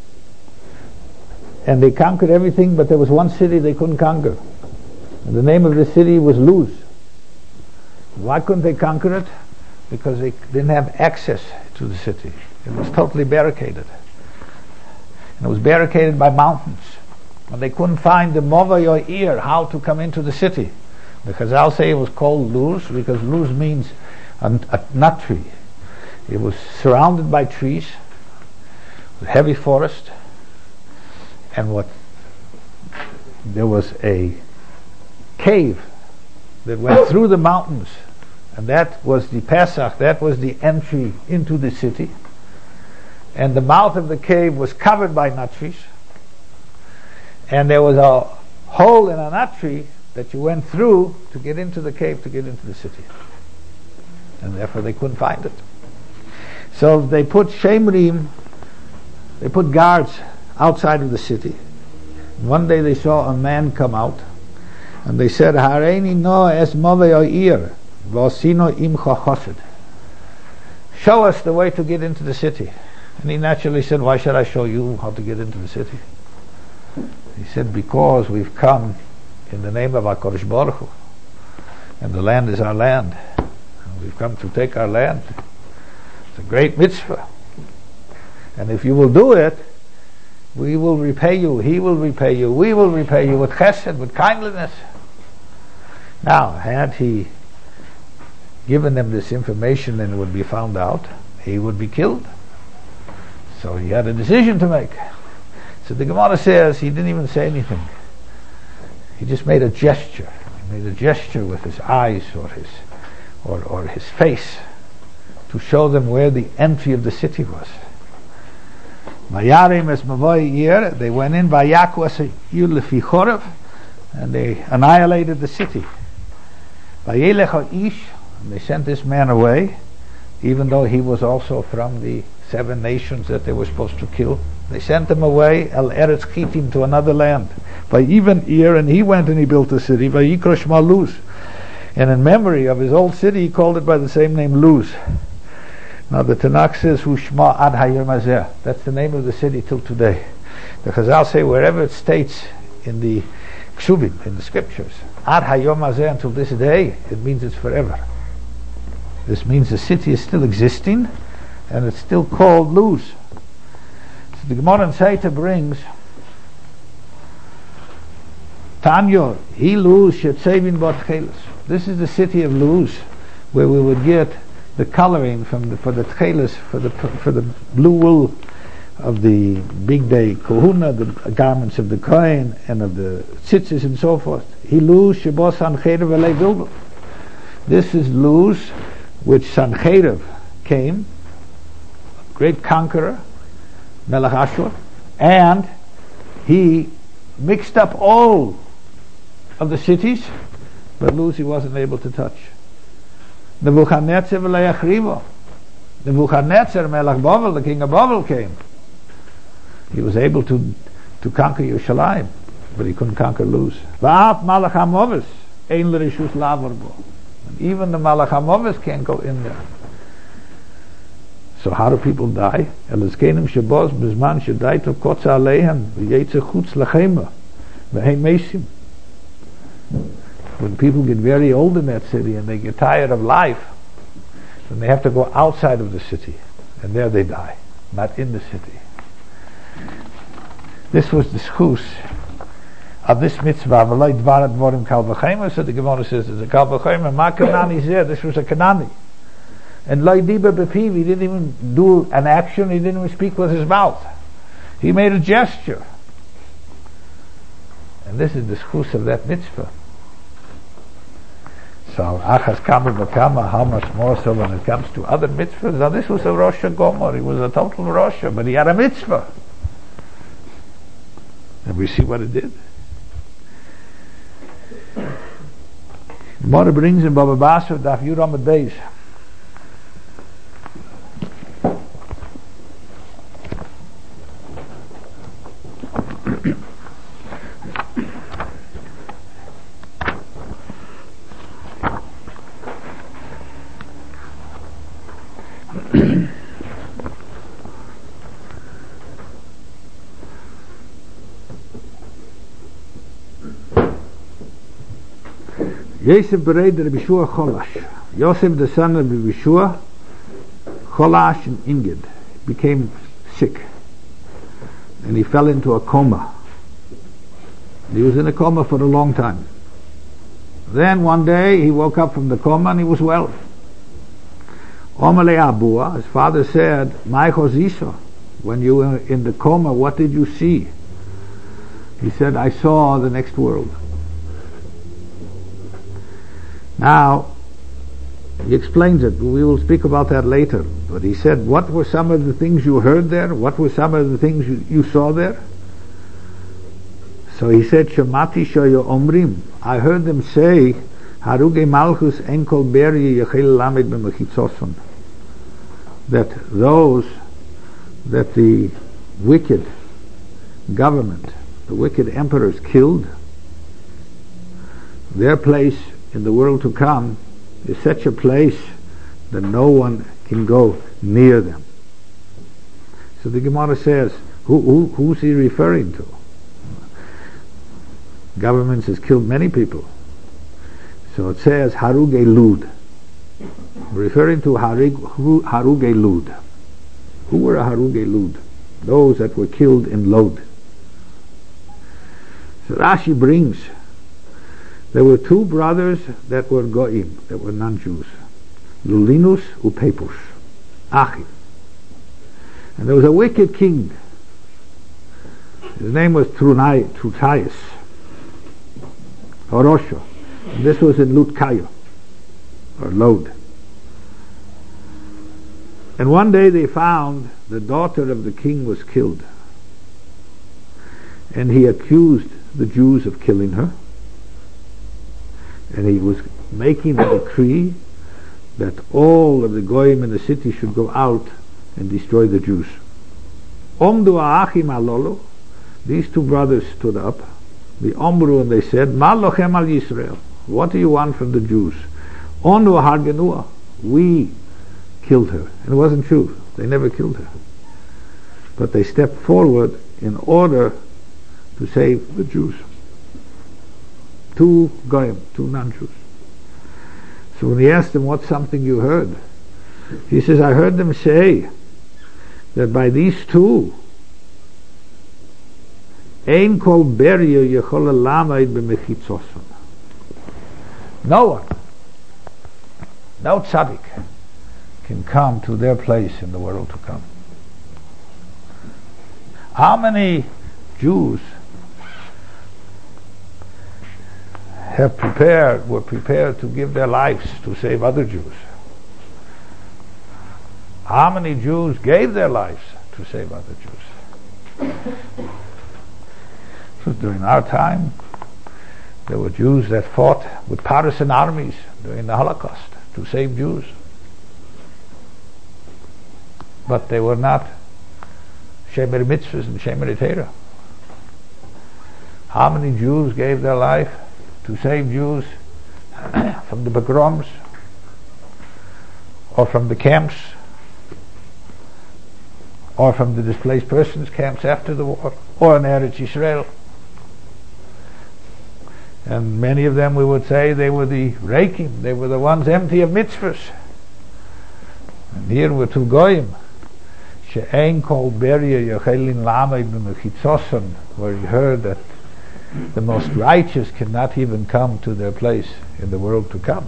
And they conquered everything, but there was one city they couldn't conquer. And the name of the city was Luz. Why couldn't they conquer it? Because they didn't have access to the city. It was totally barricaded. And it was barricaded by mountains. And they couldn't find the Mova or ear how to come into the city. The Chazal say it was called Luz because Luz means a, a nut tree. It was surrounded by trees, with heavy forest, and what there was a cave that went through the mountains, and that was the Pesach, that was the entry into the city. And the mouth of the cave was covered by nut trees. And there was a hole in a nut tree that you went through to get into the cave, to get into the city. And therefore they couldn't find it. So they put shemrim, they put guards outside of the city. And one day they saw a man come out, and they said, Hareini no es move oir, v'osino imcha chosed. Show us the way to get into the city. And he naturally said, why should I show you how to get into the city? He said, because we've come in the name of HaKadosh Baruch Hu, and the land is our land, and we've come to take our land. It's a great mitzvah, and if you will do it, we will repay you, he will repay you, we will repay you with chesed, with kindliness. Now, had he given them this information and it would be found out, he would be killed. So he had a decision to make. So the Gemara says he didn't even say anything. He just made a gesture. He made a gesture with his eyes or his or, or his face to show them where the entry of the city was. They went in by Yaku and they annihilated the city. And they sent this man away, even though he was also from the seven nations that they were supposed to kill. They sent him away, El Eretz Chitim, to another land. By even Ir, and he went and he built a city, by Yikra Shma Luz. And in memory of his old city, he called it by the same name, Luz. Now the Tanakh says, Hu Shma Ad Hayom Hazeh. That's the name of the city till today. The Chazal say, wherever it states in the ksuvim, in the scriptures. Ad hayom hazeh, until this day, it means it's forever. This means the city is still existing, and it's still called Luz. So the Gemara in Saita brings Tanya, he Luz shetzevin bot chelis. This is the city of Luz, where we would get the coloring from the, for the tchelis, for the for the blue wool of the big day kahuna, the garments of the kohen and of the tzitzis and so forth. He Luz shebos Sancheirav elei bilbel. This is Luz, which Sancheirav came, great conqueror, Melech Ashur, and he mixed up all of the cities, but Luz he wasn't able to touch. Nebuchadnezzar v'lo yachrivo. Nebuchadnezzar, Melech Bavel, the king of Bavel, came. He was able to to conquer Yerushalayim, but he couldn't conquer Luz. V'af Malach HaMovis ein l'rishus lavar bo. Even the Malach HaMovis can't go in there. So how do people die? Elizkenim shebos b'zman shedaitu kotza aleihem v'yetze chutz lechema v'heim mesim. When people get very old in that city and they get tired of life, then they have to go outside of the city, and there they die, not in the city. This was the schus of this mitzvah. V'lo dvarat dvorim kal v'chema. So the Gemara says, "There's a kal v'chema." Ma Kanani is there. This was a Kanani, and lo diba b'piv. He didn't even do an action. He didn't even speak with his mouth. He made a gesture, and this is the schus of that mitzvah. So achas kama v'kama, how much more so when it comes to other mitzvahs? Now this was a Rosh Gomor. He was a total Rosh, but he had a mitzvah. And we see what it did. Gemara brings in Baba Basra Daf Yud Amud Beis. Yosef bereid Rabbi Shua Cholash. Yosef, the son of Rabbi Shua, Cholash and Inged, became sick, and he fell into a coma. He was in a coma for a long time. Then one day he woke up from the coma and he was well. Omale Abua, his father said, "My Chosisa, when you were in the coma, what did you see?" He said, "I saw the next world." Now, he explains it. We will speak about that later. But he said, what were some of the things you heard there? What were some of the things you, you saw there? So he said, Shemati shoyo omrim. I heard them say, Haruge malchus enkol beri yechel lamed b'mechitzoson. That those, that the wicked government, the wicked emperors killed, their place in the world to come is such a place that no one can go near them. So the Gemara says, who, who, who's he referring to? Governments has killed many people. So it says Haruge Lud, referring to Haruge Lud. Who were Haruge Lud? Those that were killed in Lod. So Rashi brings, there were two brothers that were Goim, that were non-Jews, Lulinus Upepush, Achim. And there was a wicked king. His name was Trunai, Trutaius, or Osho. And this was in Lutkayo, or Lod. And one day they found the daughter of the king was killed. And he accused the Jews of killing her. And he was making a decree that all of the Goyim in the city should go out and destroy the Jews. Omdu Achim Alolo, these two brothers stood up, the Omru, and they said, Ma lochem al Yisrael, what do you want from the Jews? Onu hargenua, we killed her. And it wasn't true, they never killed her. But they stepped forward in order to save the Jews. two goyim, two non-Jews. So when he asked him, what's something you heard? He says, I heard them say that by these two, Ein kol beria yechol lamed b'mechitzoson. No one, no tzaddik, can come to their place in the world to come. How many Jews have prepared, were prepared to give their lives to save other Jews? How many Jews gave their lives to save other Jews? So during our time, there were Jews that fought with partisan armies during the Holocaust to save Jews. But they were not Shemer Mitzvahs and Shemer Torah. How many Jews gave their life to save Jews from the pogroms or from the camps or from the displaced persons camps after the war or in Eretz Yisrael? And many of them, we would say, they were the Reikim, they were the ones empty of mitzvahs. And here were two goyim, she'ein kol beria yechelin lamed b'mechitzoson, where you heard that the most righteous cannot even come to their place in the world to come.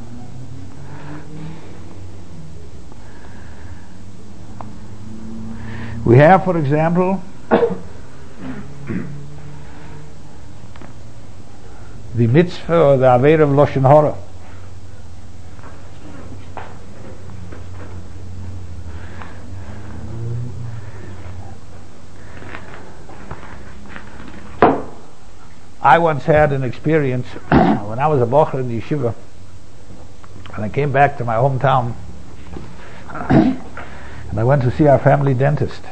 We have, for example, the mitzvah or the aveir of Lashon Hara. I once had an experience when I was a bocher in the yeshiva, and I came back to my hometown, and I went to see our family dentist.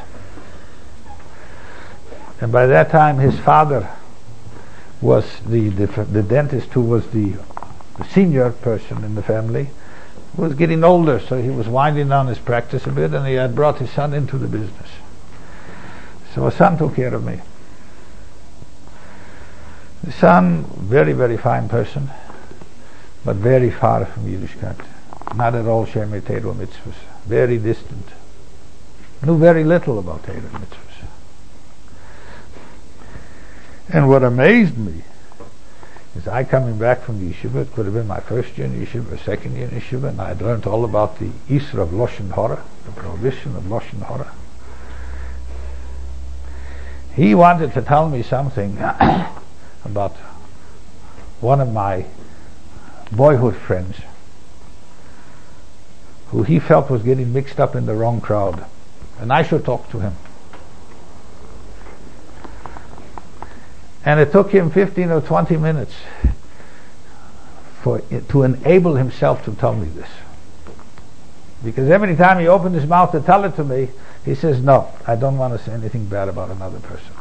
And by that time, his father was the, the the dentist who was the, the senior person in the family, was getting older, so he was winding down his practice a bit, and he had brought his son into the business. So his son took care of me. The son, very, very fine person, but very far from Yiddishkeit. Not at all Shemer Torah mitzvahs. Very distant. Knew very little about Torah mitzvahs. And what amazed me is I coming back from the yeshiva, it could have been my first year in yeshiva, second year in yeshiva, and I had learned all about the Isra of Lashon Hara, the prohibition of Lashon Hara. He wanted to tell me something about one of my boyhood friends who he felt was getting mixed up in the wrong crowd, and I should talk to him. And it took him fifteen or twenty minutes for it, to enable himself to tell me this. Because every time he opened his mouth to tell it to me, he says, no, I don't want to say anything bad about another person.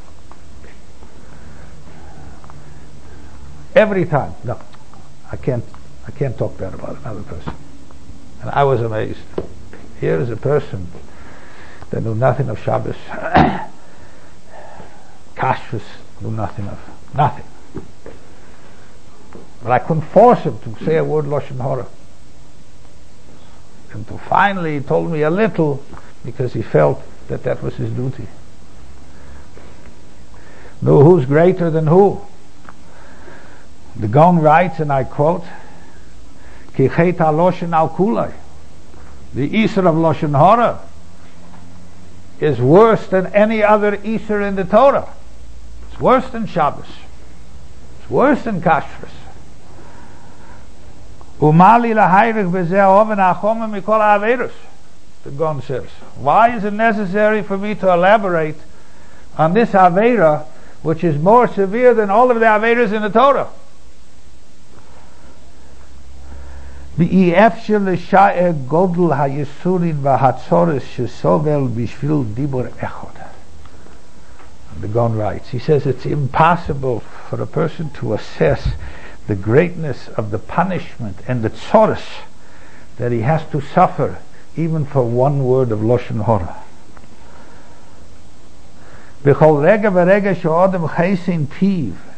Every time, no, I can't, I can't talk bad about another person. And I was amazed. Here is a person that knew nothing of Shabbos, kashrus, knew nothing of nothing. But I couldn't force him to say a word Lashon Hara. And to finally he told me a little because he felt that that was his duty. Know who's greater than who? The Gaon writes, and I quote, Ki chet ha-loshen al kulai. The Isra of Lashon Hara is worse than any other Isra in the Torah. It's worse than Shabbos. It's worse than Kashrus. Umali lahayrich b'zeh oven ha'chomim mikol ha'averus. The Gaon says, why is it necessary for me to elaborate on this Avera, which is more severe than all of the Averas in the Torah? The Gaon writes, he says it's impossible for a person to assess the greatness of the punishment and the tzoros that he has to suffer even for one word of Lashon Hara.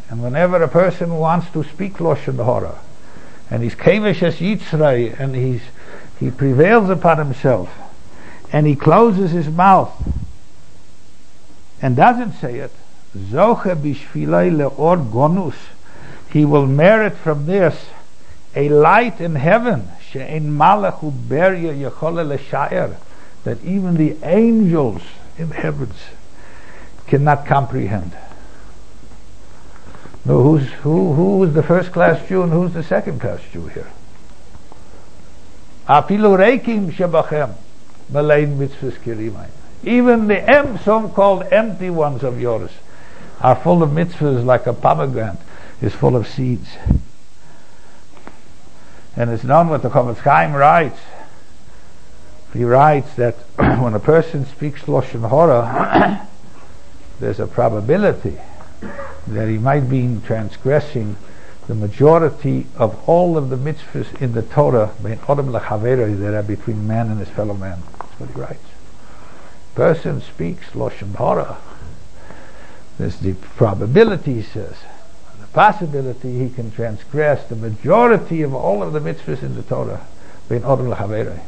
And whenever a person wants to speak Lashon Hara, and he's Kavish as Yitzray, and he's he prevails upon himself, and he closes his mouth, and doesn't say it, Zoche bishvilei leor gonus, he will merit from this a light in heaven, she'en malach hu beria yechole l'shayer, that even the angels in heavens cannot comprehend. No, who's who? Who is the first class Jew and who's the second class Jew here? Afilu reikim shebachem malein mitzvahs kirimayim. Even the em, so-called empty ones of yours are full of mitzvahs, like a pomegranate is full of seeds. And it's known what the Chofetz Chaim writes. He writes that when a person speaks Lashon Hara, there's a probability that he might be transgressing the majority of all of the mitzvahs in the Torah, bein Adam lechaveroi, that are between man and his fellow man. That's what he writes. Person speaks Lashon Hara, there's the probability, he says, the possibility he can transgress the majority of all of the mitzvahs in the Torah, bein Adam lechaveroi.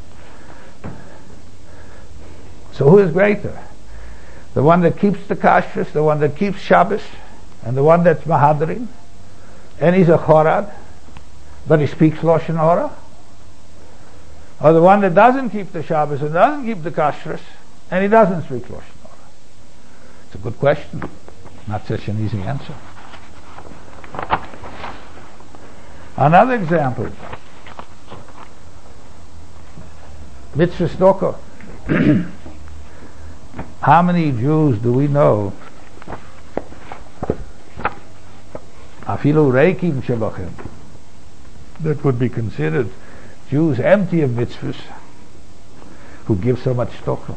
So who is greater? The one that keeps the kashrus, the one that keeps Shabbos, and the one that's mahadrin, and he's a chorad, but he speaks Lashon Hara? Or the one that doesn't keep the Shabbos and doesn't keep the kashrus, and he doesn't speak Lashon Hara? It's a good question. Not such an easy answer. Another example. Mitzvah Tzedakah. How many Jews do we know, afilu reikim shebachem, that would be considered Jews empty of mitzvahs, who give so much tzedakah?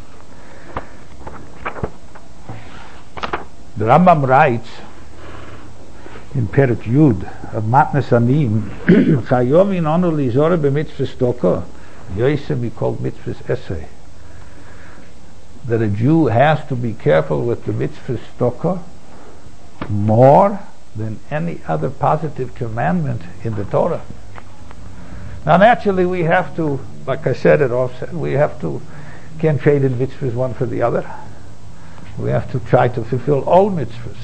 The Rambam writes in Perek Yud of Matnas Anim, Chayovin anu lizore b'mitzvah tzedakah, yoisem mikol mitzvahs esay, that a Jew has to be careful with the mitzvah tzedakah more than any other positive commandment in the Torah. Now naturally we have to, like I said at offset, we have to, can't trade in mitzvahs one for the other. We have to try to fulfill all mitzvahs.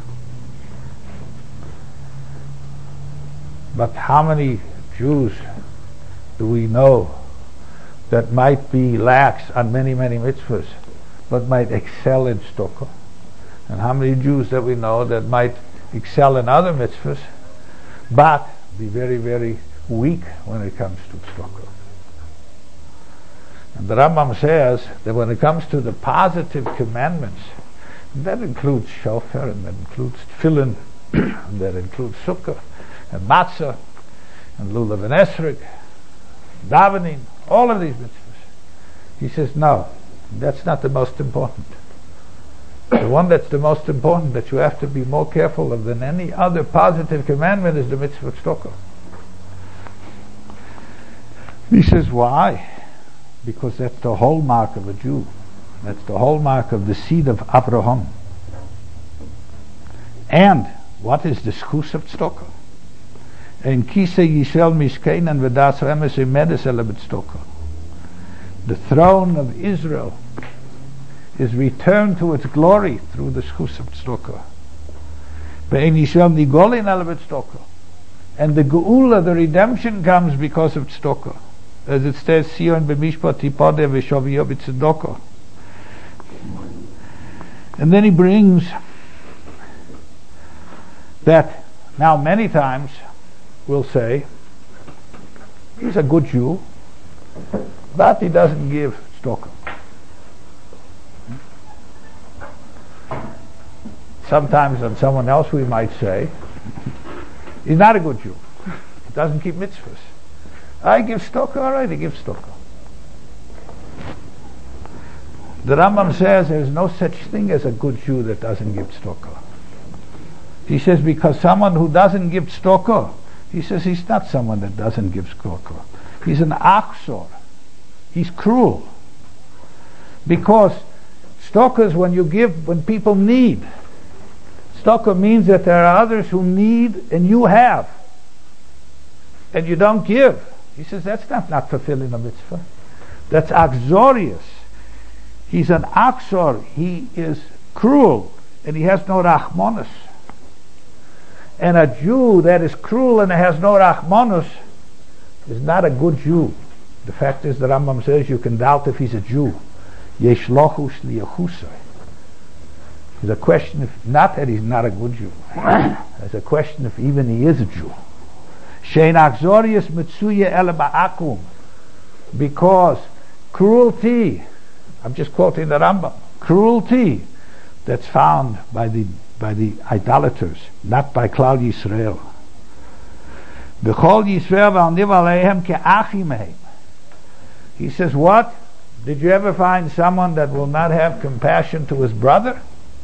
But how many Jews do we know that might be lax on many, many mitzvahs, but might excel in tzedakah? And how many Jews that we know that might excel in other mitzvahs, but be very, very weak when it comes to tzedakah? And the Rambam says that when it comes to the positive commandments, and that includes shofar, and that includes tefillin, and that includes sukkah, and matzah, and lulav and esrog, davening, all of these mitzvahs, he says, no, that's not the most important. The one that's the most important, that you have to be more careful of than any other positive commandment, is the mitzvah tzedakah. He says, why? Because that's the hallmark of a Jew. That's the hallmark of the seed of Abraham. And what is the schus of tzedakah? En kisei Yisrael mishkein and v'das remes imedes ele b'tzedakah. The throne of Israel is returned to its glory through the schus of tzedakah. Ve'en Yisrael nigolin ele b'tzedakah. And the geula, the redemption, comes because of tzedakah. As it says, Sion b'mishpat tipodeh v'shoviyo b'tzedakah. And then he brings that, now many times we'll say, he's a good Jew, but he doesn't give tzedakah. Sometimes on someone else we might say, he's not a good Jew, he doesn't keep mitzvahs. I give tzedakah, all right, he gives tzedakah. The Rambam says there's no such thing as a good Jew that doesn't give tzedakah. He says because someone who doesn't give tzedakah, he says he's not someone that doesn't give tzedakah. He's an achzor. He's cruel. Because tzedakah is when you give, when people need. tzedakah means that there are others who need and you have, and you don't give. He says that's not, not fulfilling a mitzvah. That's axorius. He's an axor. He is cruel, and he has no rachmanus. And a Jew that is cruel and has no rachmanus is not a good Jew. The fact is, the Rambam says you can doubt if he's a Jew. Yesh lochus liyachusai. There's a question if not that he's not a good Jew. There's a question if even he is a Jew. Shein axorius mitzuya ele ba'akum. Because cruelty, I'm just quoting the Rambam, cruelty that's found by the by the idolaters, not by Klal Yisrael. B'chol Yisrael v'alniv aleihem ke'achim heim. He says, what? Did you ever find someone that will not have compassion to his brother?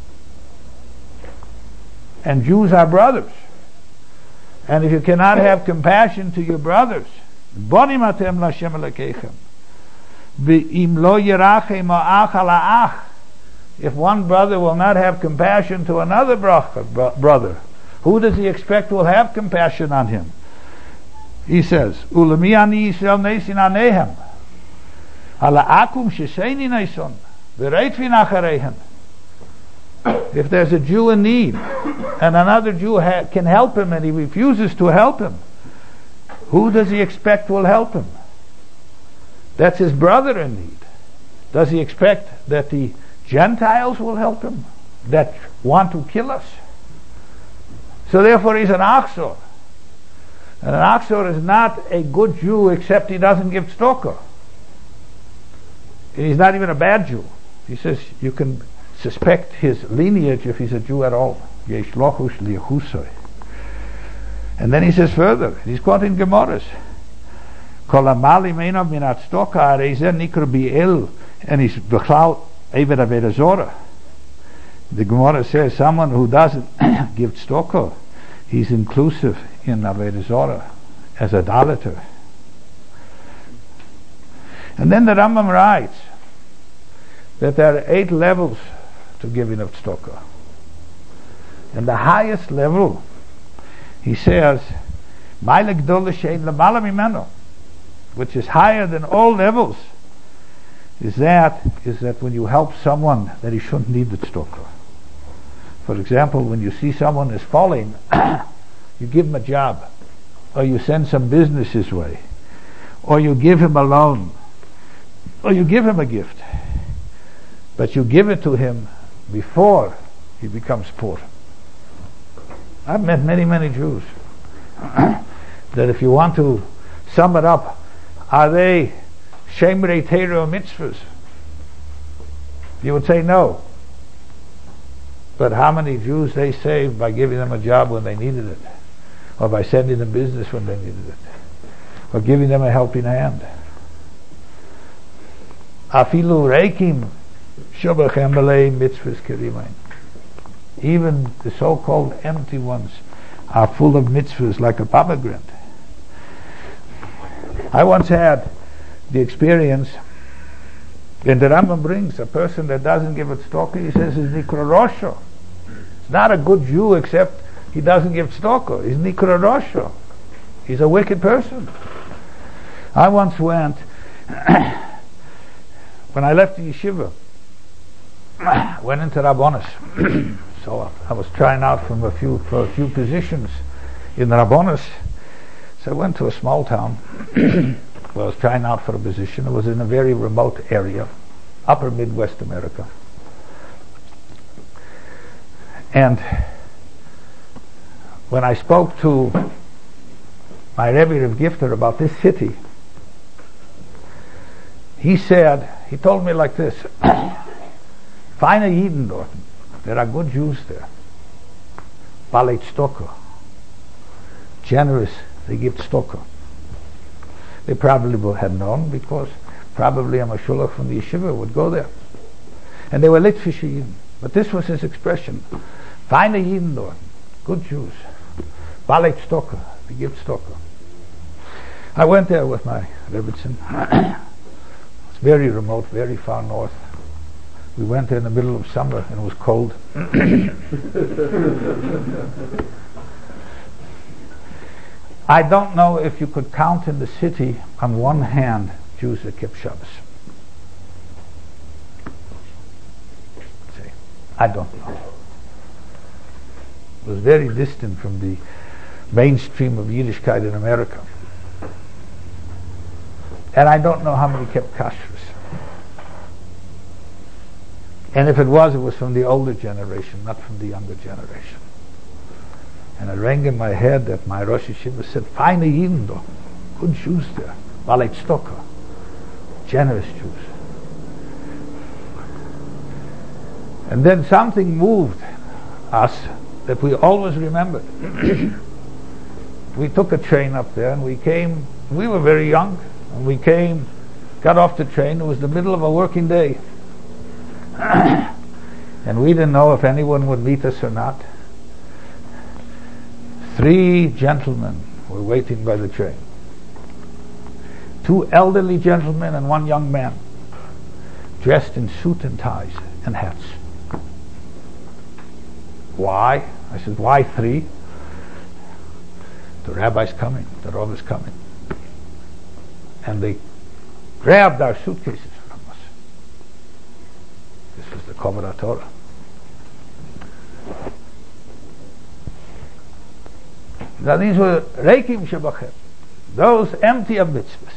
And Jews are brothers. And if you cannot have compassion to your brothers, bonim atem l'Hashem Elokeichem, v'im lo yirachem ha'ach ala'ach. If one brother will not have compassion to another brother, who does he expect will have compassion on him? He says, Ulemi ani Yisrael neisin anehem, hala'akum sheseini neison, v'reitvin achareihem. If there's a Jew in need, and another Jew ha- can help him, and he refuses to help him, who does he expect will help him? That's his brother in need. Does he expect that the Gentiles will help him that want to kill us? So therefore he's an Achzor. And an Achzor is not a good Jew except he doesn't give tzedakah. And he's not even a bad Jew. He says you can suspect his lineage if he's a Jew at all. Yesh lochus liyachusai. And then he says further, he's quoting Gemaras. Kol amali meinav min tzedakah arei zeh nikra bi'el, and he's b'chlal Eved Avodah Zorah. The Gemara says someone who doesn't give tzedakah, he's inclusive in Avodah Zorah as idolater. And then the Rambam writes that there are eight levels to giving of tzedakah. And the highest level, he says, which is higher than all levels, is that is that when you help someone that he shouldn't need the tzedakah. For example, when you see someone is falling, you give him a job, or you send some business his way, or you give him a loan, or you give him a gift, but you give it to him before he becomes poor. I've met many, many Jews that if you want to sum it up, are they Shemrei Torah mitzvahs? You would say no. But how many Jews they saved by giving them a job when they needed it, or by sending them business when they needed it, or giving them a helping hand? Afilu reikim shabachem belei mitzvahs kerimain. Even the so-called empty ones are full of mitzvahs like a pomegranate. I once had the experience, and the Rambam brings a person that doesn't give a tzedakah, he says he's nikra rosha. He's not a good Jew except he doesn't give tzedakah. He's nikra rosha. He's a wicked person. I once went, when I left the yeshiva, went into Rabbonis. So I was trying out from a few for a few positions in Rabbonis. So I went to a small town. Well, I was trying out for a position. It was in a very remote area, upper Midwest America. And when I spoke to my Rebbe Rav Gifter about this city, he said, he told me like this, find a Yidden dort. There are good Jews there. Balei tzedakah. Generous, they give tzedakah. They probably would have known, because probably a mashulach from the yeshiva would go there. And they were Litvish Yidden. But this was his expression. Find a Yidden dort. Good Jews. Balei tzedakah. They give tzedakah. I went there with my Rebbetzin. It's very remote, very far north. We went there in the middle of summer and it was cold. I don't know if you could count in the city on one hand Jews that kept Shabbos. See, I don't know. It was very distant from the mainstream of Yiddishkeit in America. And I don't know how many kept kashrus. And if it was, it was from the older generation, not from the younger generation. And it rang in my head that my Rosh Yeshiva said, "Feine Yidden doch, good Jews there, Balei Tzedakah, generous Jews." And then something moved us that we always remembered. We took a train up there and we came, we were very young, and we came, got off the train, it was the middle of a working day. And we didn't know if anyone would meet us or not. Three gentlemen were waiting by the train. Two elderly gentlemen and one young man, dressed in suit and ties and hats. Why? I said, why three? The rabbi's coming, the Rav is coming. And they grabbed our suitcases from us. This was the Kavod Torah. Now these were Reikim Shebachem, those empty of mitzvahs.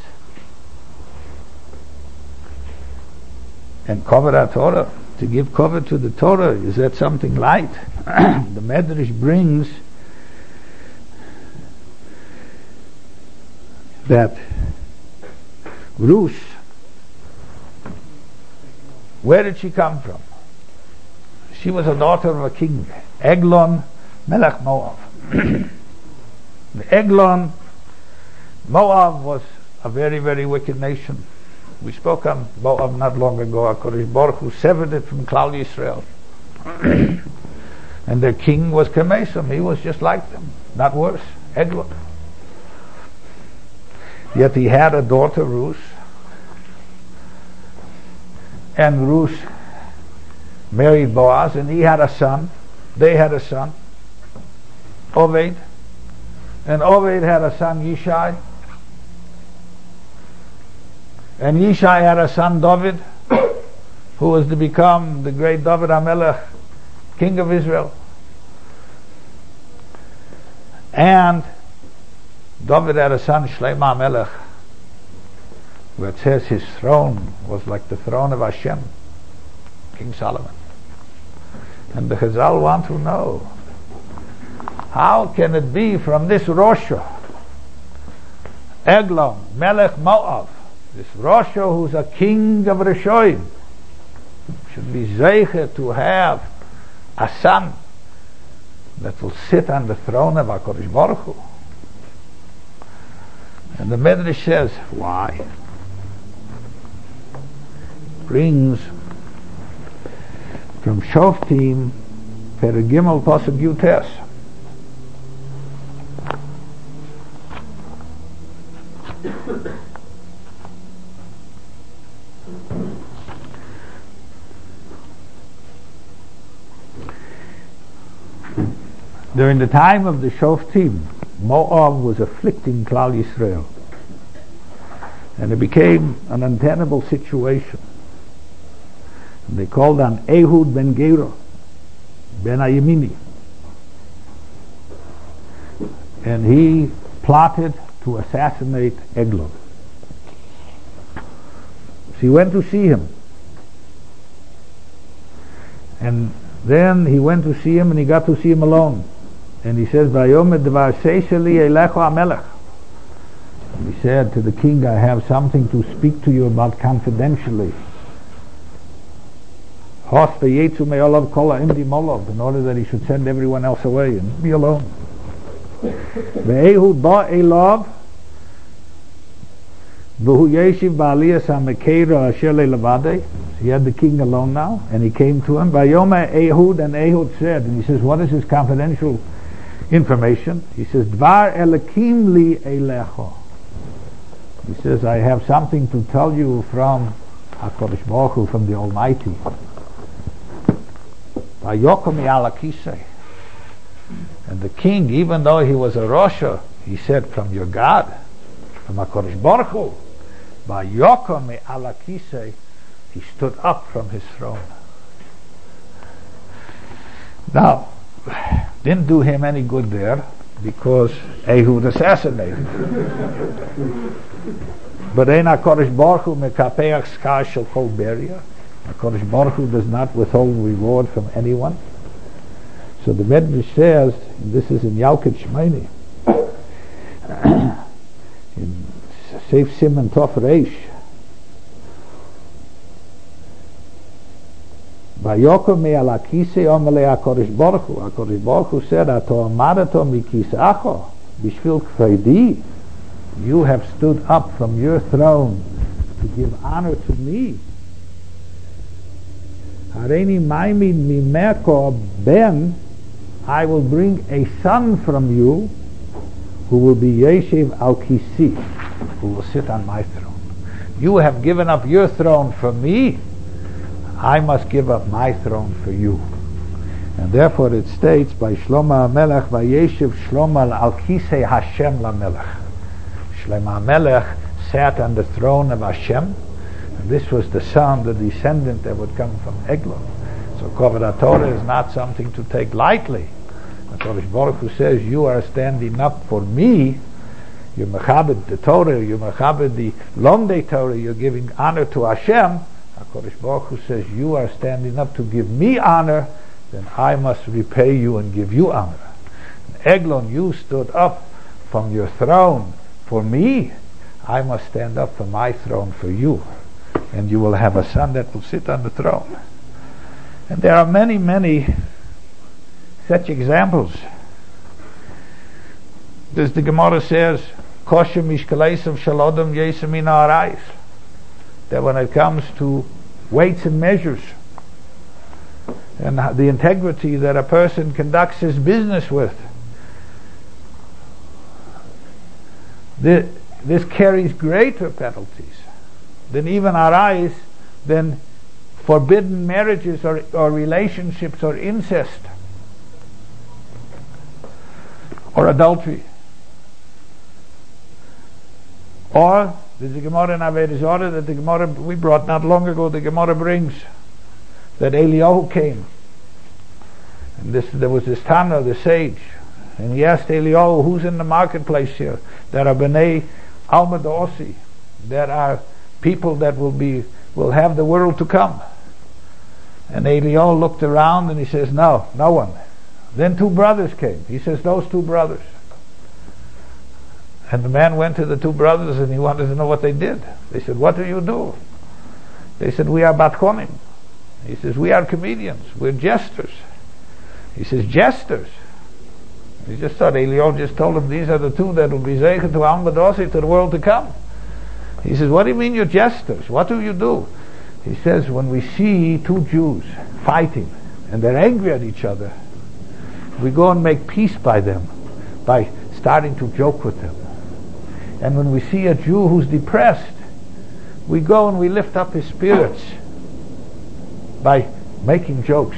And Kavod Torah, to give kavod to the Torah, is that something light? The Medrash brings that Ruth, where did she come from? She was a daughter of a king, Eglon Melech Moab. Eglon, Moab was a very, very wicked nation. We spoke on Moab not long ago. HaKadosh Baruch Hu severed it from Klal Yisrael. And their king was Kemesim. He was just like them, not worse, Eglon. Yet he had a daughter, Ruth. And Ruth married Boaz, and he had a son. They had a son, Oved. And Oved had a son, Yishai. And Yishai had a son, David, who was to become the great David HaMelech, king of Israel. And David had a son, Shlomo HaMelech, where it says his throne was like the throne of Hashem, King Solomon. And the Chazal want to know, how can it be from this Rosha, Eglon, Melech Moab, this Rosha who's a king of Rishoim, should be zeicher to have a son that will sit on the throne of HaKadosh Baruch Hu? And the Medrash says, why? Brings from Shoftim, Perek Gimel, Pasuk Yutes. During the time of the Shoftim, Moab was afflicting Klal Yisrael, and it became an untenable situation. And they called on Ehud ben Gera, ben Ayemini, and he plotted to assassinate Eglon. So he went to see him, and then he went to see him, and he got to see him alone. And he says, "Vayomer dvar seisheli elecho hamelech." And he said to the king, "I have something to speak to you about confidentially." Hos v'yetzu me'olav kol ha'imdi molov, in order that he should send everyone else away and be alone. Ve'ehud ba elav v'hu yeshiv ba'aliyas ha'mekeira asher le'levadei. He had the king alone now, and he came to him. Vayomer Ehud, and Ehud said, and he says, what is his confidential information? He says, Dvar Elokim li elecho. He says, I have something to tell you from HaKadosh Baruch Hu, from the Almighty. Vayokom ala kisei. And the king, even though he was a Rosha, he said, from your God, from HaKadosh Baruch Hu, Vayokom ala kisei, he stood up from his throne. Now, didn't do him any good there, because Ehud assassinated him. But ein HaKadosh Baruch Hu mekapeach skar shel kol beria. HaKadosh Baruch Hu does not withhold reward from anyone. So the Medrash says, and this is in Yalkut Shmeini, in Seif Siman Tov Reish, Vayokom me ala kisei omelei HaKadosh Baruch Hu. HaKadosh Baruch Hu said, Ato amadato mikiseacho bishvil kfeidi. You have stood up from your throne to give honor to me. Hareini maimid mimeko ben, I will bring a son from you who will be Yeshiv al Kisi, who will sit on my throne. You have given up your throne for me, I must give up my throne for you. And therefore it states by Shlomo HaMelech, Vayeshiv Shlomo al Kisei Hashem LaMelech. Shlomo HaMelech sat on the throne of Hashem, and this was the son, the descendant that would come from Eglon. So Kovod Torah is not something to take lightly. HaKadosh Baruch Hu says, you are standing up for me, you're mechabed the Torah, you're mechabed the Lomdei Torah, you're giving honor to Hashem. HaKadosh Baruch Hu says, you are standing up to give me honor, then I must repay you and give you honor. Eglon, you stood up from your throne for me, I must stand up from my throne for you, and you will have a son that will sit on the throne. And there are many, many such examples. As the Gemara says, Kosher mishkaleisav shalodom yesamina arayis, that when it comes to weights and measures and the integrity that a person conducts his business with, this, this carries greater penalties than even arayis, than forbidden marriages or, or relationships or incest or adultery. Or there's a Gemara in Avodah Zarah that the Gemara we brought not long ago. The Gemara brings that Eliyahu came, and this there was this Tana, the sage, and he asked Eliyahu, who's in the marketplace here? There are Bnei Alma Da'osi, there are people that will be will have the world to come. And Eliyahu looked around and he says, no, no one. Then two brothers came. He says, those two brothers. And the man went to the two brothers and he wanted to know what they did. They said, what do you do? They said, we are batchonim. He says, we are comedians. We're jesters. He says, jesters? He just thought Eliyahu just told him these are the two that will be zeicher to Alma Da'osi, to the world to come. He says, what do you mean you're jesters? What do you do? He says, when we see two Jews fighting and they're angry at each other, we go and make peace by them, by starting to joke with them. And when we see a Jew who's depressed, we go and we lift up his spirits by making jokes.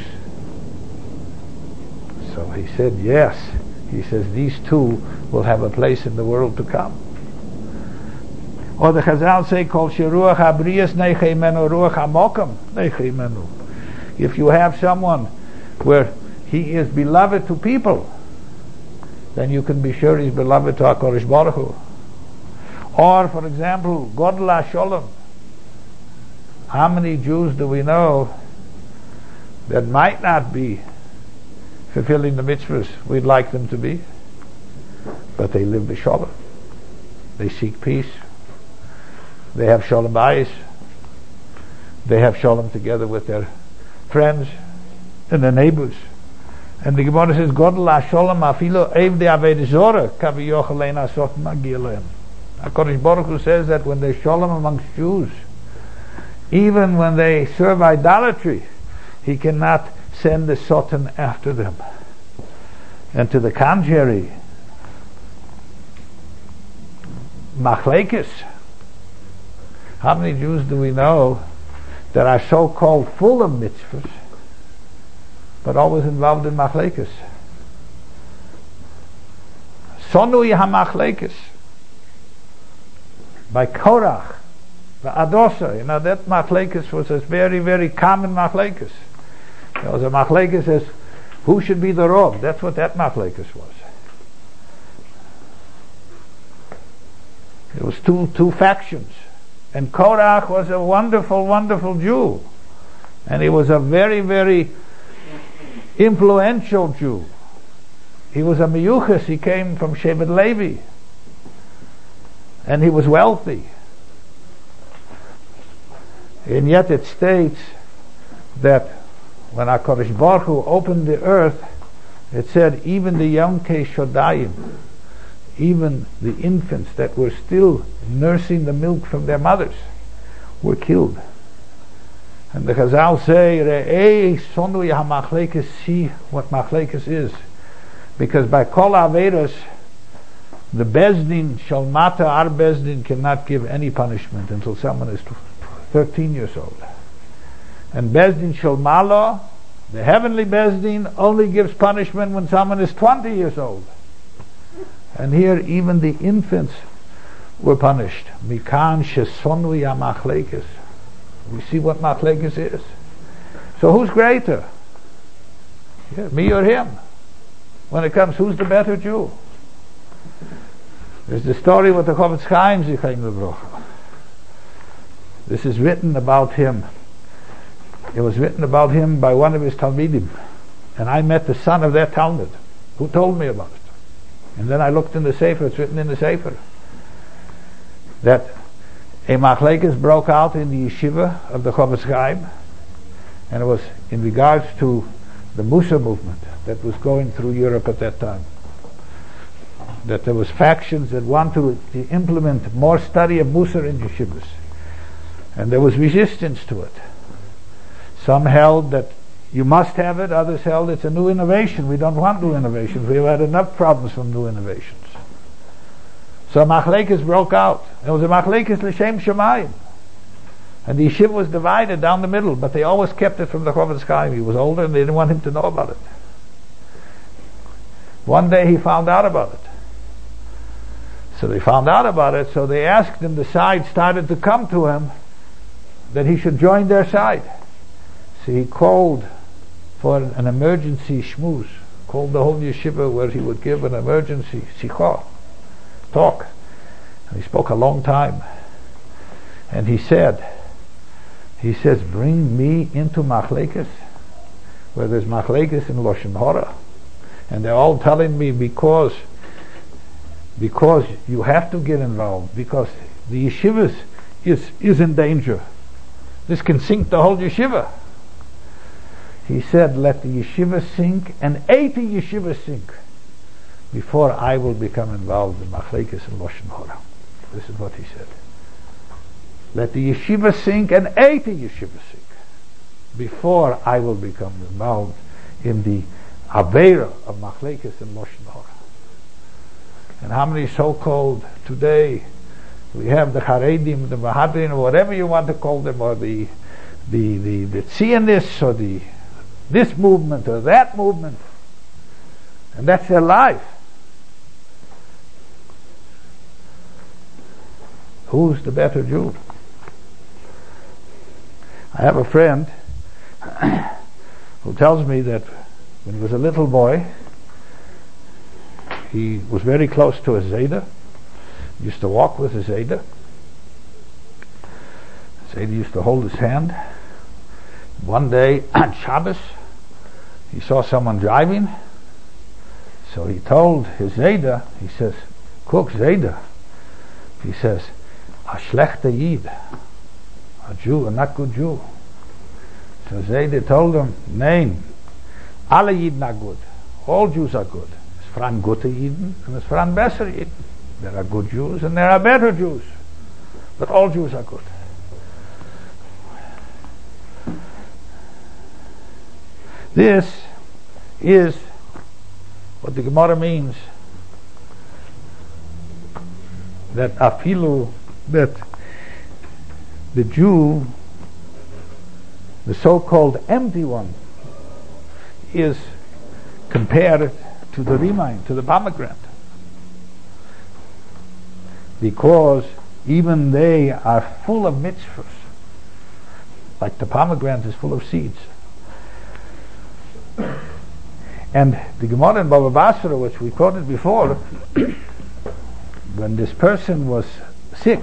So he said, yes. He says, these two will have a place in the world to come. Or the Chazal say, Kol sheruach habriyas neichei menu ruach hamokam neichei menu. If you have someone where he is beloved to people, then you can be sure he's beloved to HaKadosh Baruch Hu. Or, for example, Godla Sholem. How many Jews do we know that might not be fulfilling the mitzvahs we'd like them to be, but they live the Sholem. They seek peace. They have Sholem Bayis. They have Sholem together with their friends and their neighbors. And the Gemara says, Godla Sholem afilo evde Avodah Zarah kaviyochel ein asof magiya lehem. HaKadosh Baruch Hu says that when there's Sholem amongst Jews, even when they serve idolatry, He cannot send the Satan after them. And to the contrary, Machlekes, how many Jews do we know that are so-called full of mitzvahs, but always involved in machlekes. Sonui ha-machlekes. By Korach, the Adosa, you know, that machlekes was a very, very common machlekes. There was a machlekes as who should be the Rov. That's what that machlekes was. It was two two factions. And Korach was a wonderful, wonderful Jew. And he was a very, very influential Jew. He was a miyuchas. He came from Shevet Levi. And he was wealthy. And yet it states that when HaKadosh Baruch Hu opened the earth, it said even the Yonkei Shodayim, even the infants that were still nursing the milk from their mothers, were killed. And the Chazal say, Re'ei Sonui ha-machlekes, see what machlekes is. Because by Kol Averos, the Bezdin, Shalmata Ar Bezdin, cannot give any punishment until someone is thirteen years old. And Bezdin Shalmala, the heavenly Bezdin, only gives punishment when someone is twenty years old. And here even the infants were punished. Mikan shesonui ha-machlekes. We see what machlekes is. So who's greater? Yeah, me or him? When it comes, who's the better Jew? There's the story with the Chofetz Chaim Zichron Livrocha. This is written about him. It was written about him by one of his Talmidim. And I met the son of that Talmud, who told me about it. And then I looked in the Sefer, it's written in the Sefer, that a machlekes broke out in the yeshiva of the Chofetz Chaim, and it was in regards to the Musa movement that was going through Europe at that time. That there was factions that wanted to implement more study of Musa in yeshivas. And there was resistance to it. Some held that you must have it, others held it's a new innovation. We don't want new innovations. We've had enough problems from new innovations. So machlekes broke out. It was a machlekes l'shem shamayim. And the yeshiva was divided down the middle, but they always kept it from the Chofetz Chaim. He was older and they didn't want him to know about it. One day he found out about it. So they found out about it, so they asked him, the side started to come to him, that he should join their side. So he called for an emergency shmooze, called the whole yeshiva where he would give an emergency sikha, talk. And he spoke a long time. And he said, he says, bring me into machlekes, where there's machlekes in Lashon Hara. And they're all telling me because because you have to get involved, because the yeshivas is, is in danger. This can sink the whole yeshiva. He said, let the yeshiva sink and eighty yeshivas sink before I will become involved in machlekes and Lashon Hara. This is what he said. Let the yeshiva sink and eighty yeshivas sink before I will become involved in the Aveira of machlekes and Lashon Hara. And how many so-called today we have the Haredim, the Mahadrin, or whatever you want to call them, or the the the, the Zionists, or the this movement or that movement, and that's their life. Who's the better Jew? I have a friend who tells me that when he was a little boy, he was very close to a Zayda. He used to walk with a Zayda. Zayda used to hold his hand. One day on Shabbos, he saw someone driving. So he told his Zayda, he says, Cook, Zayda. He says, a schlechter Yid, a Jew, a not good Jew. So Zayda told him, nein, alle Yid not good. All Jews are good. Es fran gute Yidden and es fran besser Yidden. There are good Jews and there are better Jews. But all Jews are good. This is what the Gemara means, that afilu, that the Jew, the so-called empty one, is compared to the rimain, to the pomegranate, because even they are full of mitzvahs, like the pomegranate is full of seeds. And the Gemara in Baba Basra, which we quoted before, when this person was sick,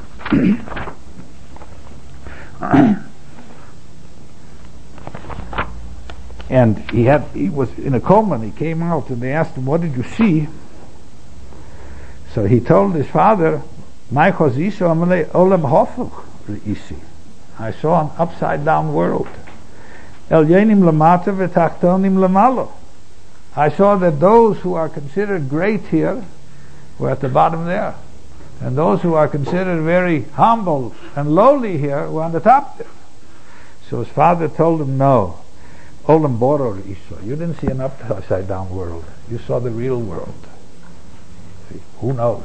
and he had he was in a coma, and he came out, and they asked him, "What did you see?" So he told his father, "My chazisa olam hafuch isi. I saw an upside down world. El yenim lamata v'tachtonim lamalo. I saw that those who are considered great here were at the bottom there, and those who are considered very humble and lowly here were on the top there." So his father told him, "No, olam boror isa. You didn't see an upside down world. You saw the real world. See, who knows?"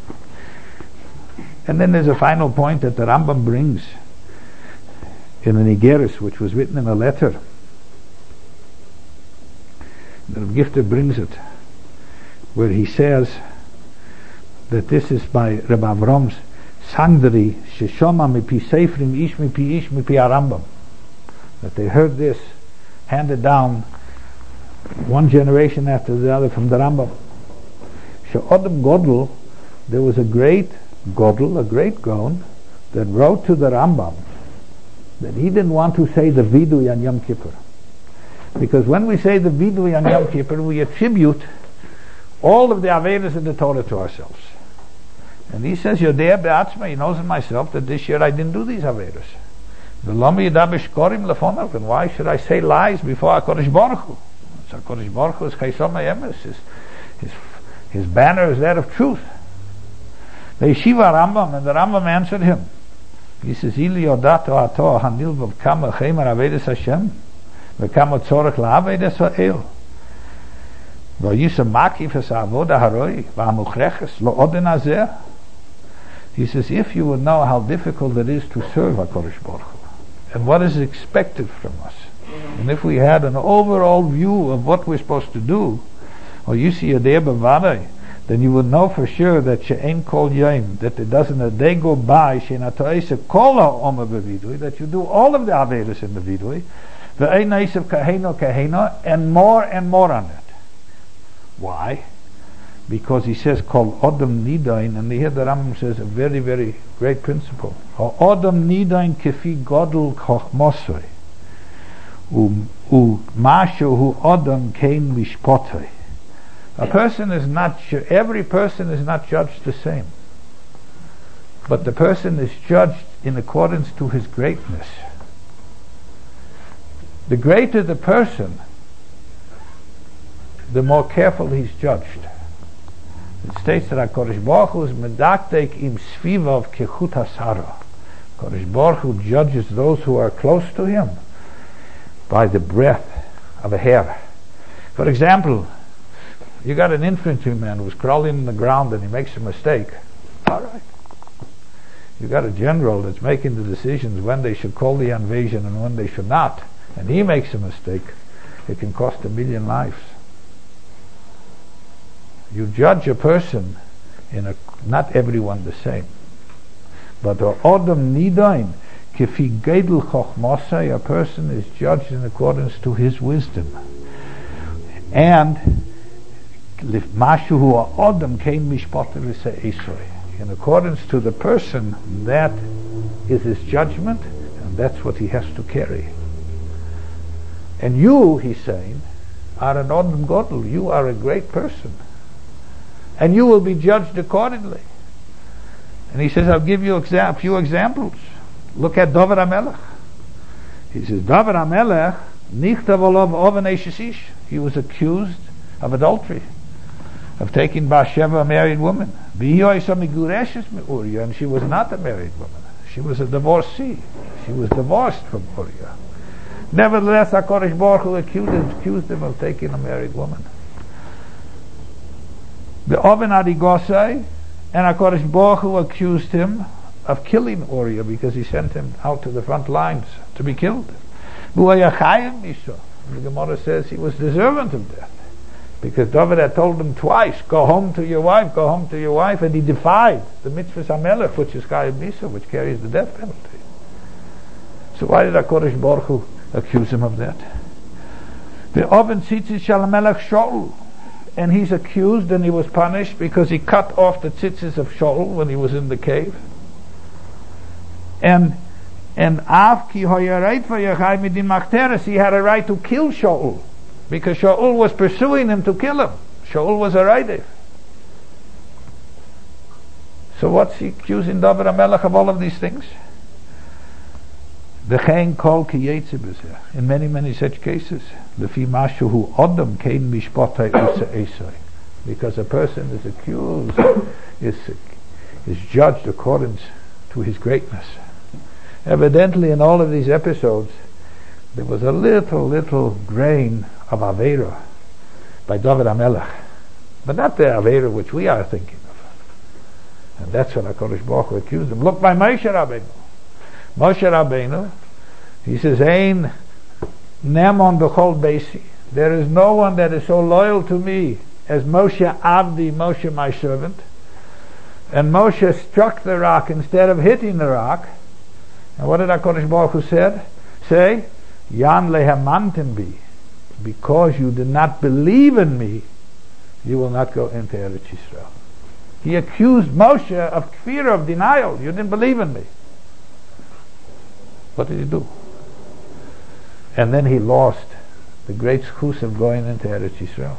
And then there's a final point that the Rambam brings in an Igeris, which was written in a letter. The Gifter brings it, where he says that this is by Reb Avrom's Sangdari, Sheshoma mipi Seifrim ish mipi ish mipi Arambam. That they heard this handed down one generation after the other from the Rambam. She'odem Godel, there was a great Godel, a great Gaon, that wrote to the Rambam that he didn't want to say the Vidui on Yom Kippur. Because when we say the Vidui on Yom Kippur, we attribute all of the Avedas in the Torah to ourselves. And he says, Yodea Be'atzma, he knows in myself that this year I didn't do these Avedas. And why should I say lies before HaKadosh Baruch Hu? So HaKadosh Baruch Hu is Chaysom HaYemes, his, his, his banner is that of truth. The Yeshiva Rambam, and the Rambam answered him. He says, Ili yodato ato hanil vav kama chaymer Avedas Hashem v'kama tzorech la'avedas ha'el v'yisa makif es ha'avoda haroi v'hamuchreches lo odin hazeh. He says, if you would know how difficult it is to serve HaKadosh Baruch Hu and what is expected from us, and if we had an overall view of what we're supposed to do, or you see a day b'vaday, then you would know for sure that she'ein kol yom, that there doesn't a day go by she'natoise kol ha'oma b'vidui, that you do all of the avedas in the vidui, ve'ein na'isav kaheno kaheno, and more and more on it. Why? Because he says kol odom nidain, and here the Rambam says a very very great principle. Odom nidain kefi godel chochmosoi, u u mashu hu odom kein mishpotoi. A person is not, every person is not judged the same. But the person is judged in accordance to his greatness. The greater the person, the more careful he's judged. It states that HaKadosh Baruch Hu is medaktek im svivav kechut hasara. HaKadosh Baruch Hu judges those who are close to him by the breadth of a hair. For example, you got an infantryman who's crawling in the ground and he makes a mistake. All right. You got a general that's making the decisions when they should call the invasion and when they should not, and he makes a mistake. It can cost a million lives. You judge a person in a, not everyone the same. But Odom Nidain, Kefi Gedel Chochmosai, a person is judged in accordance to his wisdom. And Mashu Odom Kein Mishpoter Esoi. In accordance to the person, that is his judgment, and that's what he has to carry. And you, he's saying, are an Odom Godel. You are a great person. And you will be judged accordingly. And he says, I'll give you a exa- few examples. Look at David HaMelech. He says, David HaMelech, nichtav olav oven eishes ish. He was accused of adultery, of taking Bathsheba, a married woman. And she was not a married woman. She was a divorcee. She was divorced from Uriah. Nevertheless, HaKadosh Baruch Hu accused, accused him of taking a married woman. The Oven Adigosai, and HaKadosh Baruch Hu accused him of killing Uriah because he sent him out to the front lines to be killed. The Gemara says he was deserving of death, because David had told him twice, go home to your wife, go home to your wife, and he defied the mitzvah HaMelech, which is Chayei Misa, which carries the death penalty. So why did HaKadosh Baruch Hu accuse him of that? The Oven Tzitzis Shel HaMelech Shaul, and he's accused and he was punished because he cut off the tzitzis of Shaul when he was in the cave. And and Av Ki Hoyareit Vayachai Midin Machteres, he had a right to kill Shaul, because Shaul was pursuing him to kill him. Shaul was a Raidef. So what's he accusing David HaMelech of all of these things? V'chein kol ki yetze b'zeh. In many, many such cases, lefi mashu hu odom kein mishpotay usa esay. Because a person is accused, is is judged according to his greatness. Evidently, in all of these episodes, there was a little, little grain of Aveira by David HaMelech, but not the Aveira which we are thinking of. And that's what HaKadosh Baruch Hu accused him. Look by Moshe Rabbeinu. Moshe Rabbeinu, he says, Ein Nemon b'chol beisi. There is no one that is so loyal to me as Moshe Avdi, Moshe my servant. And Moshe struck the rock instead of hitting the rock. And what did HaKadosh Baruch Hu said? Say, Yan lehamantim bi. Because you did not believe in me, you will not go into Eretz Yisrael. He accused Moshe of fear of denial. You didn't believe in me. What did he do? And then he lost the great schus of going into Eretz Yisrael.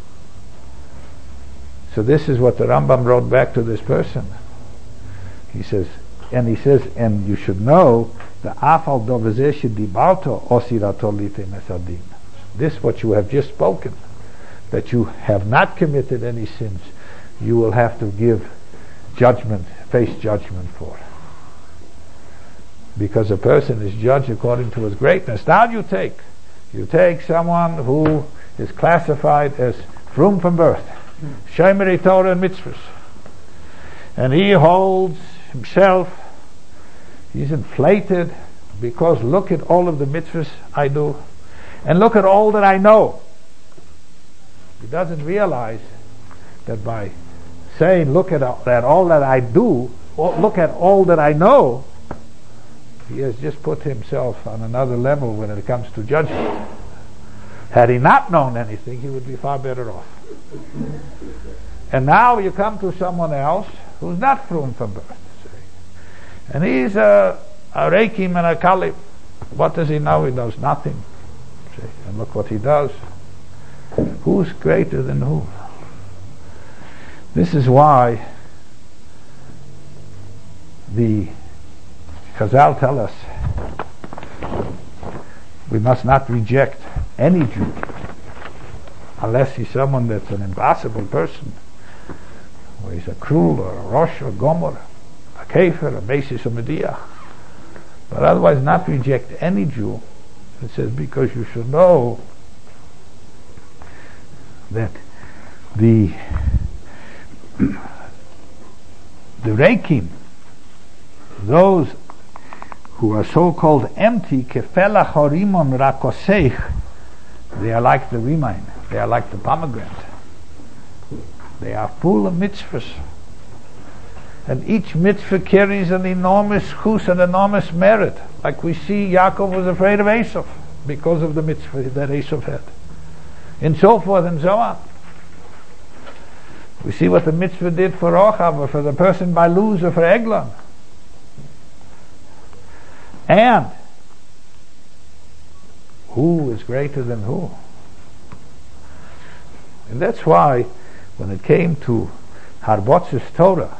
So this is what the Rambam wrote back to this person. He says, and he says, and you should know the afal dovazeh dibalto osirato lite mesadin. This, what you have just spoken, that you have not committed any sins, you will have to give judgment, face judgment for. Because a person is judged according to his greatness. Now you take, you take someone who is classified as frum from birth, Shemeri Torah and mitzvahs, and he holds himself, he's inflated, because look at all of the mitzvahs I do, and look at all that I know. He doesn't realize that by saying look at all that, all that I do, or look at all that I know, he has just put himself on another level when it comes to judgment. Had he not known anything, he would be far better off. And now you come to someone else who's not frum from birth, say, and he's a, a Reikim and a Kalib. What does he know? He knows nothing. See? And look what he does. Who's greater than who? This is why the Chazal tell us we must not reject any Jew unless he's someone that's an impossible person, or he's a Krul or a Rosh or a Gomer, a Kefer, a Basis or Mediach. But otherwise not reject any Jew. It says because you should know that the the Reikim, those who are so-called empty, kefela chorimon rakoseich, they are like the rimain, they are like the pomegranate. They are full of mitzvahs. And each mitzvah carries an enormous chus, an enormous merit. Like we see Yaakov was afraid of Esav because of the mitzvah that Esav had. And so forth and so on. We see what the mitzvah did for Rochav, or for the person by Luz, or for Eglon. And who is greater than who? And that's why when it came to Harbotzis Torah,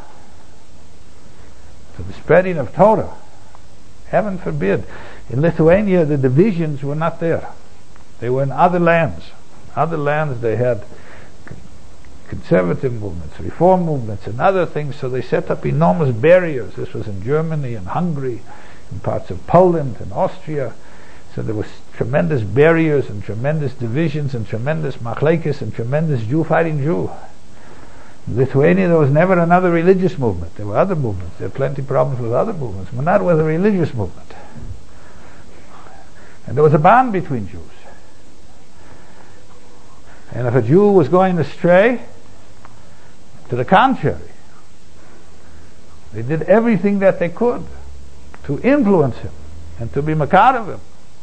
to the spreading of Torah, heaven forbid, in Lithuania the divisions were not there. They were in other lands. Other lands they had conservative movements, reform movements, and other things, so they set up enormous barriers. This was in Germany and Hungary, in parts of Poland and Austria. So there was tremendous barriers and tremendous divisions and tremendous machlekes and tremendous Jew fighting Jew. In Lithuania there was never another religious movement. There were other movements. There were plenty of problems with other movements, but not with a religious movement. And there was a bond between Jews. And if a Jew was going astray, to the contrary, they did everything that they could to influence him and to be makar of him.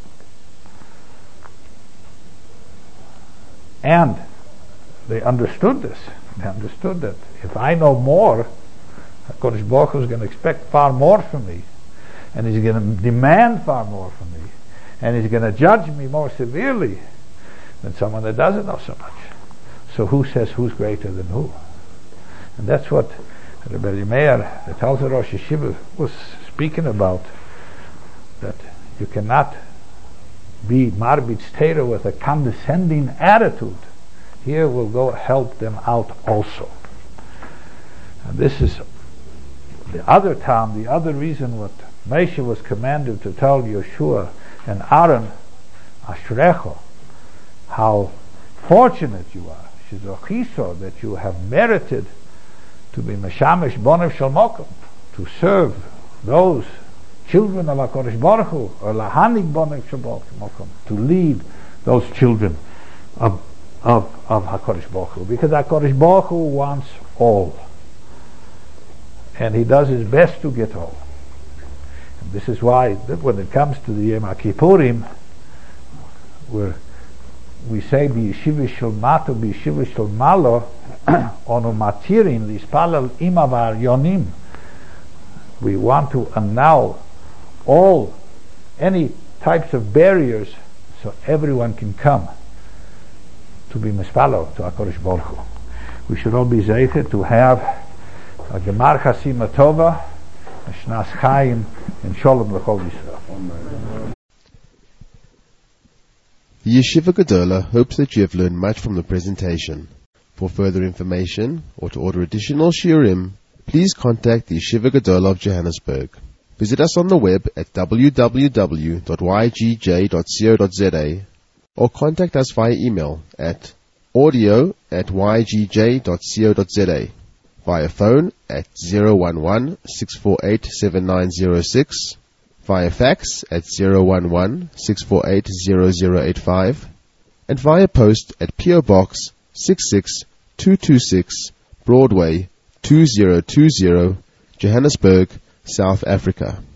And they understood this. They understood that if I know more, HaKadosh Baruch Hu is going to expect far more from me, and he's going to demand far more from me, and he's going to judge me more severely than someone that doesn't know so much. So who says who's greater than who? And that's what Rebbe Meir, the Talmud Rosh Yeshiva, was speaking about, that you cannot be marbitz Torah with a condescending attitude. Here we'll go help them out also. And this is the other time, the other reason what Moshe was commanded to tell Yeshua and Aaron, Ashrecho, how fortunate you are, Shizochiso, that you have merited to be Meshamish Bonev Shel Mokom, to serve those children of HaKadosh Baruch Hu, or Lahanik Bonev Shel Mokom, to lead those children of of, of HaKadosh Baruch Hu, because HaKadosh Baruch Hu wants all, and he does his best to get all. And this is why that when it comes to the Yom HaKippurim, where we say b'yeshiva shel mato b'yeshiva shel malo onu matirin lispalel ima v'aryonim, we want to annul all any types of barriers so everyone can come to be mispalo to HaKadosh Baruch Hu. We should all be zeicher to have a gemar chasima tova, a shnas chaim, and shalom l'chol Yisrael. The Yeshiva Gedola hopes that you have learned much from the presentation. For further information or to order additional shiurim, please contact the Yeshiva Gedola of Johannesburg. Visit us on the web at w w w dot y g j dot co dot z a or contact us via email at audio at y g j dot co dot z a, via phone at zero one one, six four eight, seven nine zero six, via fax at zero one one, six four eight, zero zero eight five, and via post at P O Box six six two two six, Broadway two zero two zero, Johannesburg, South Africa.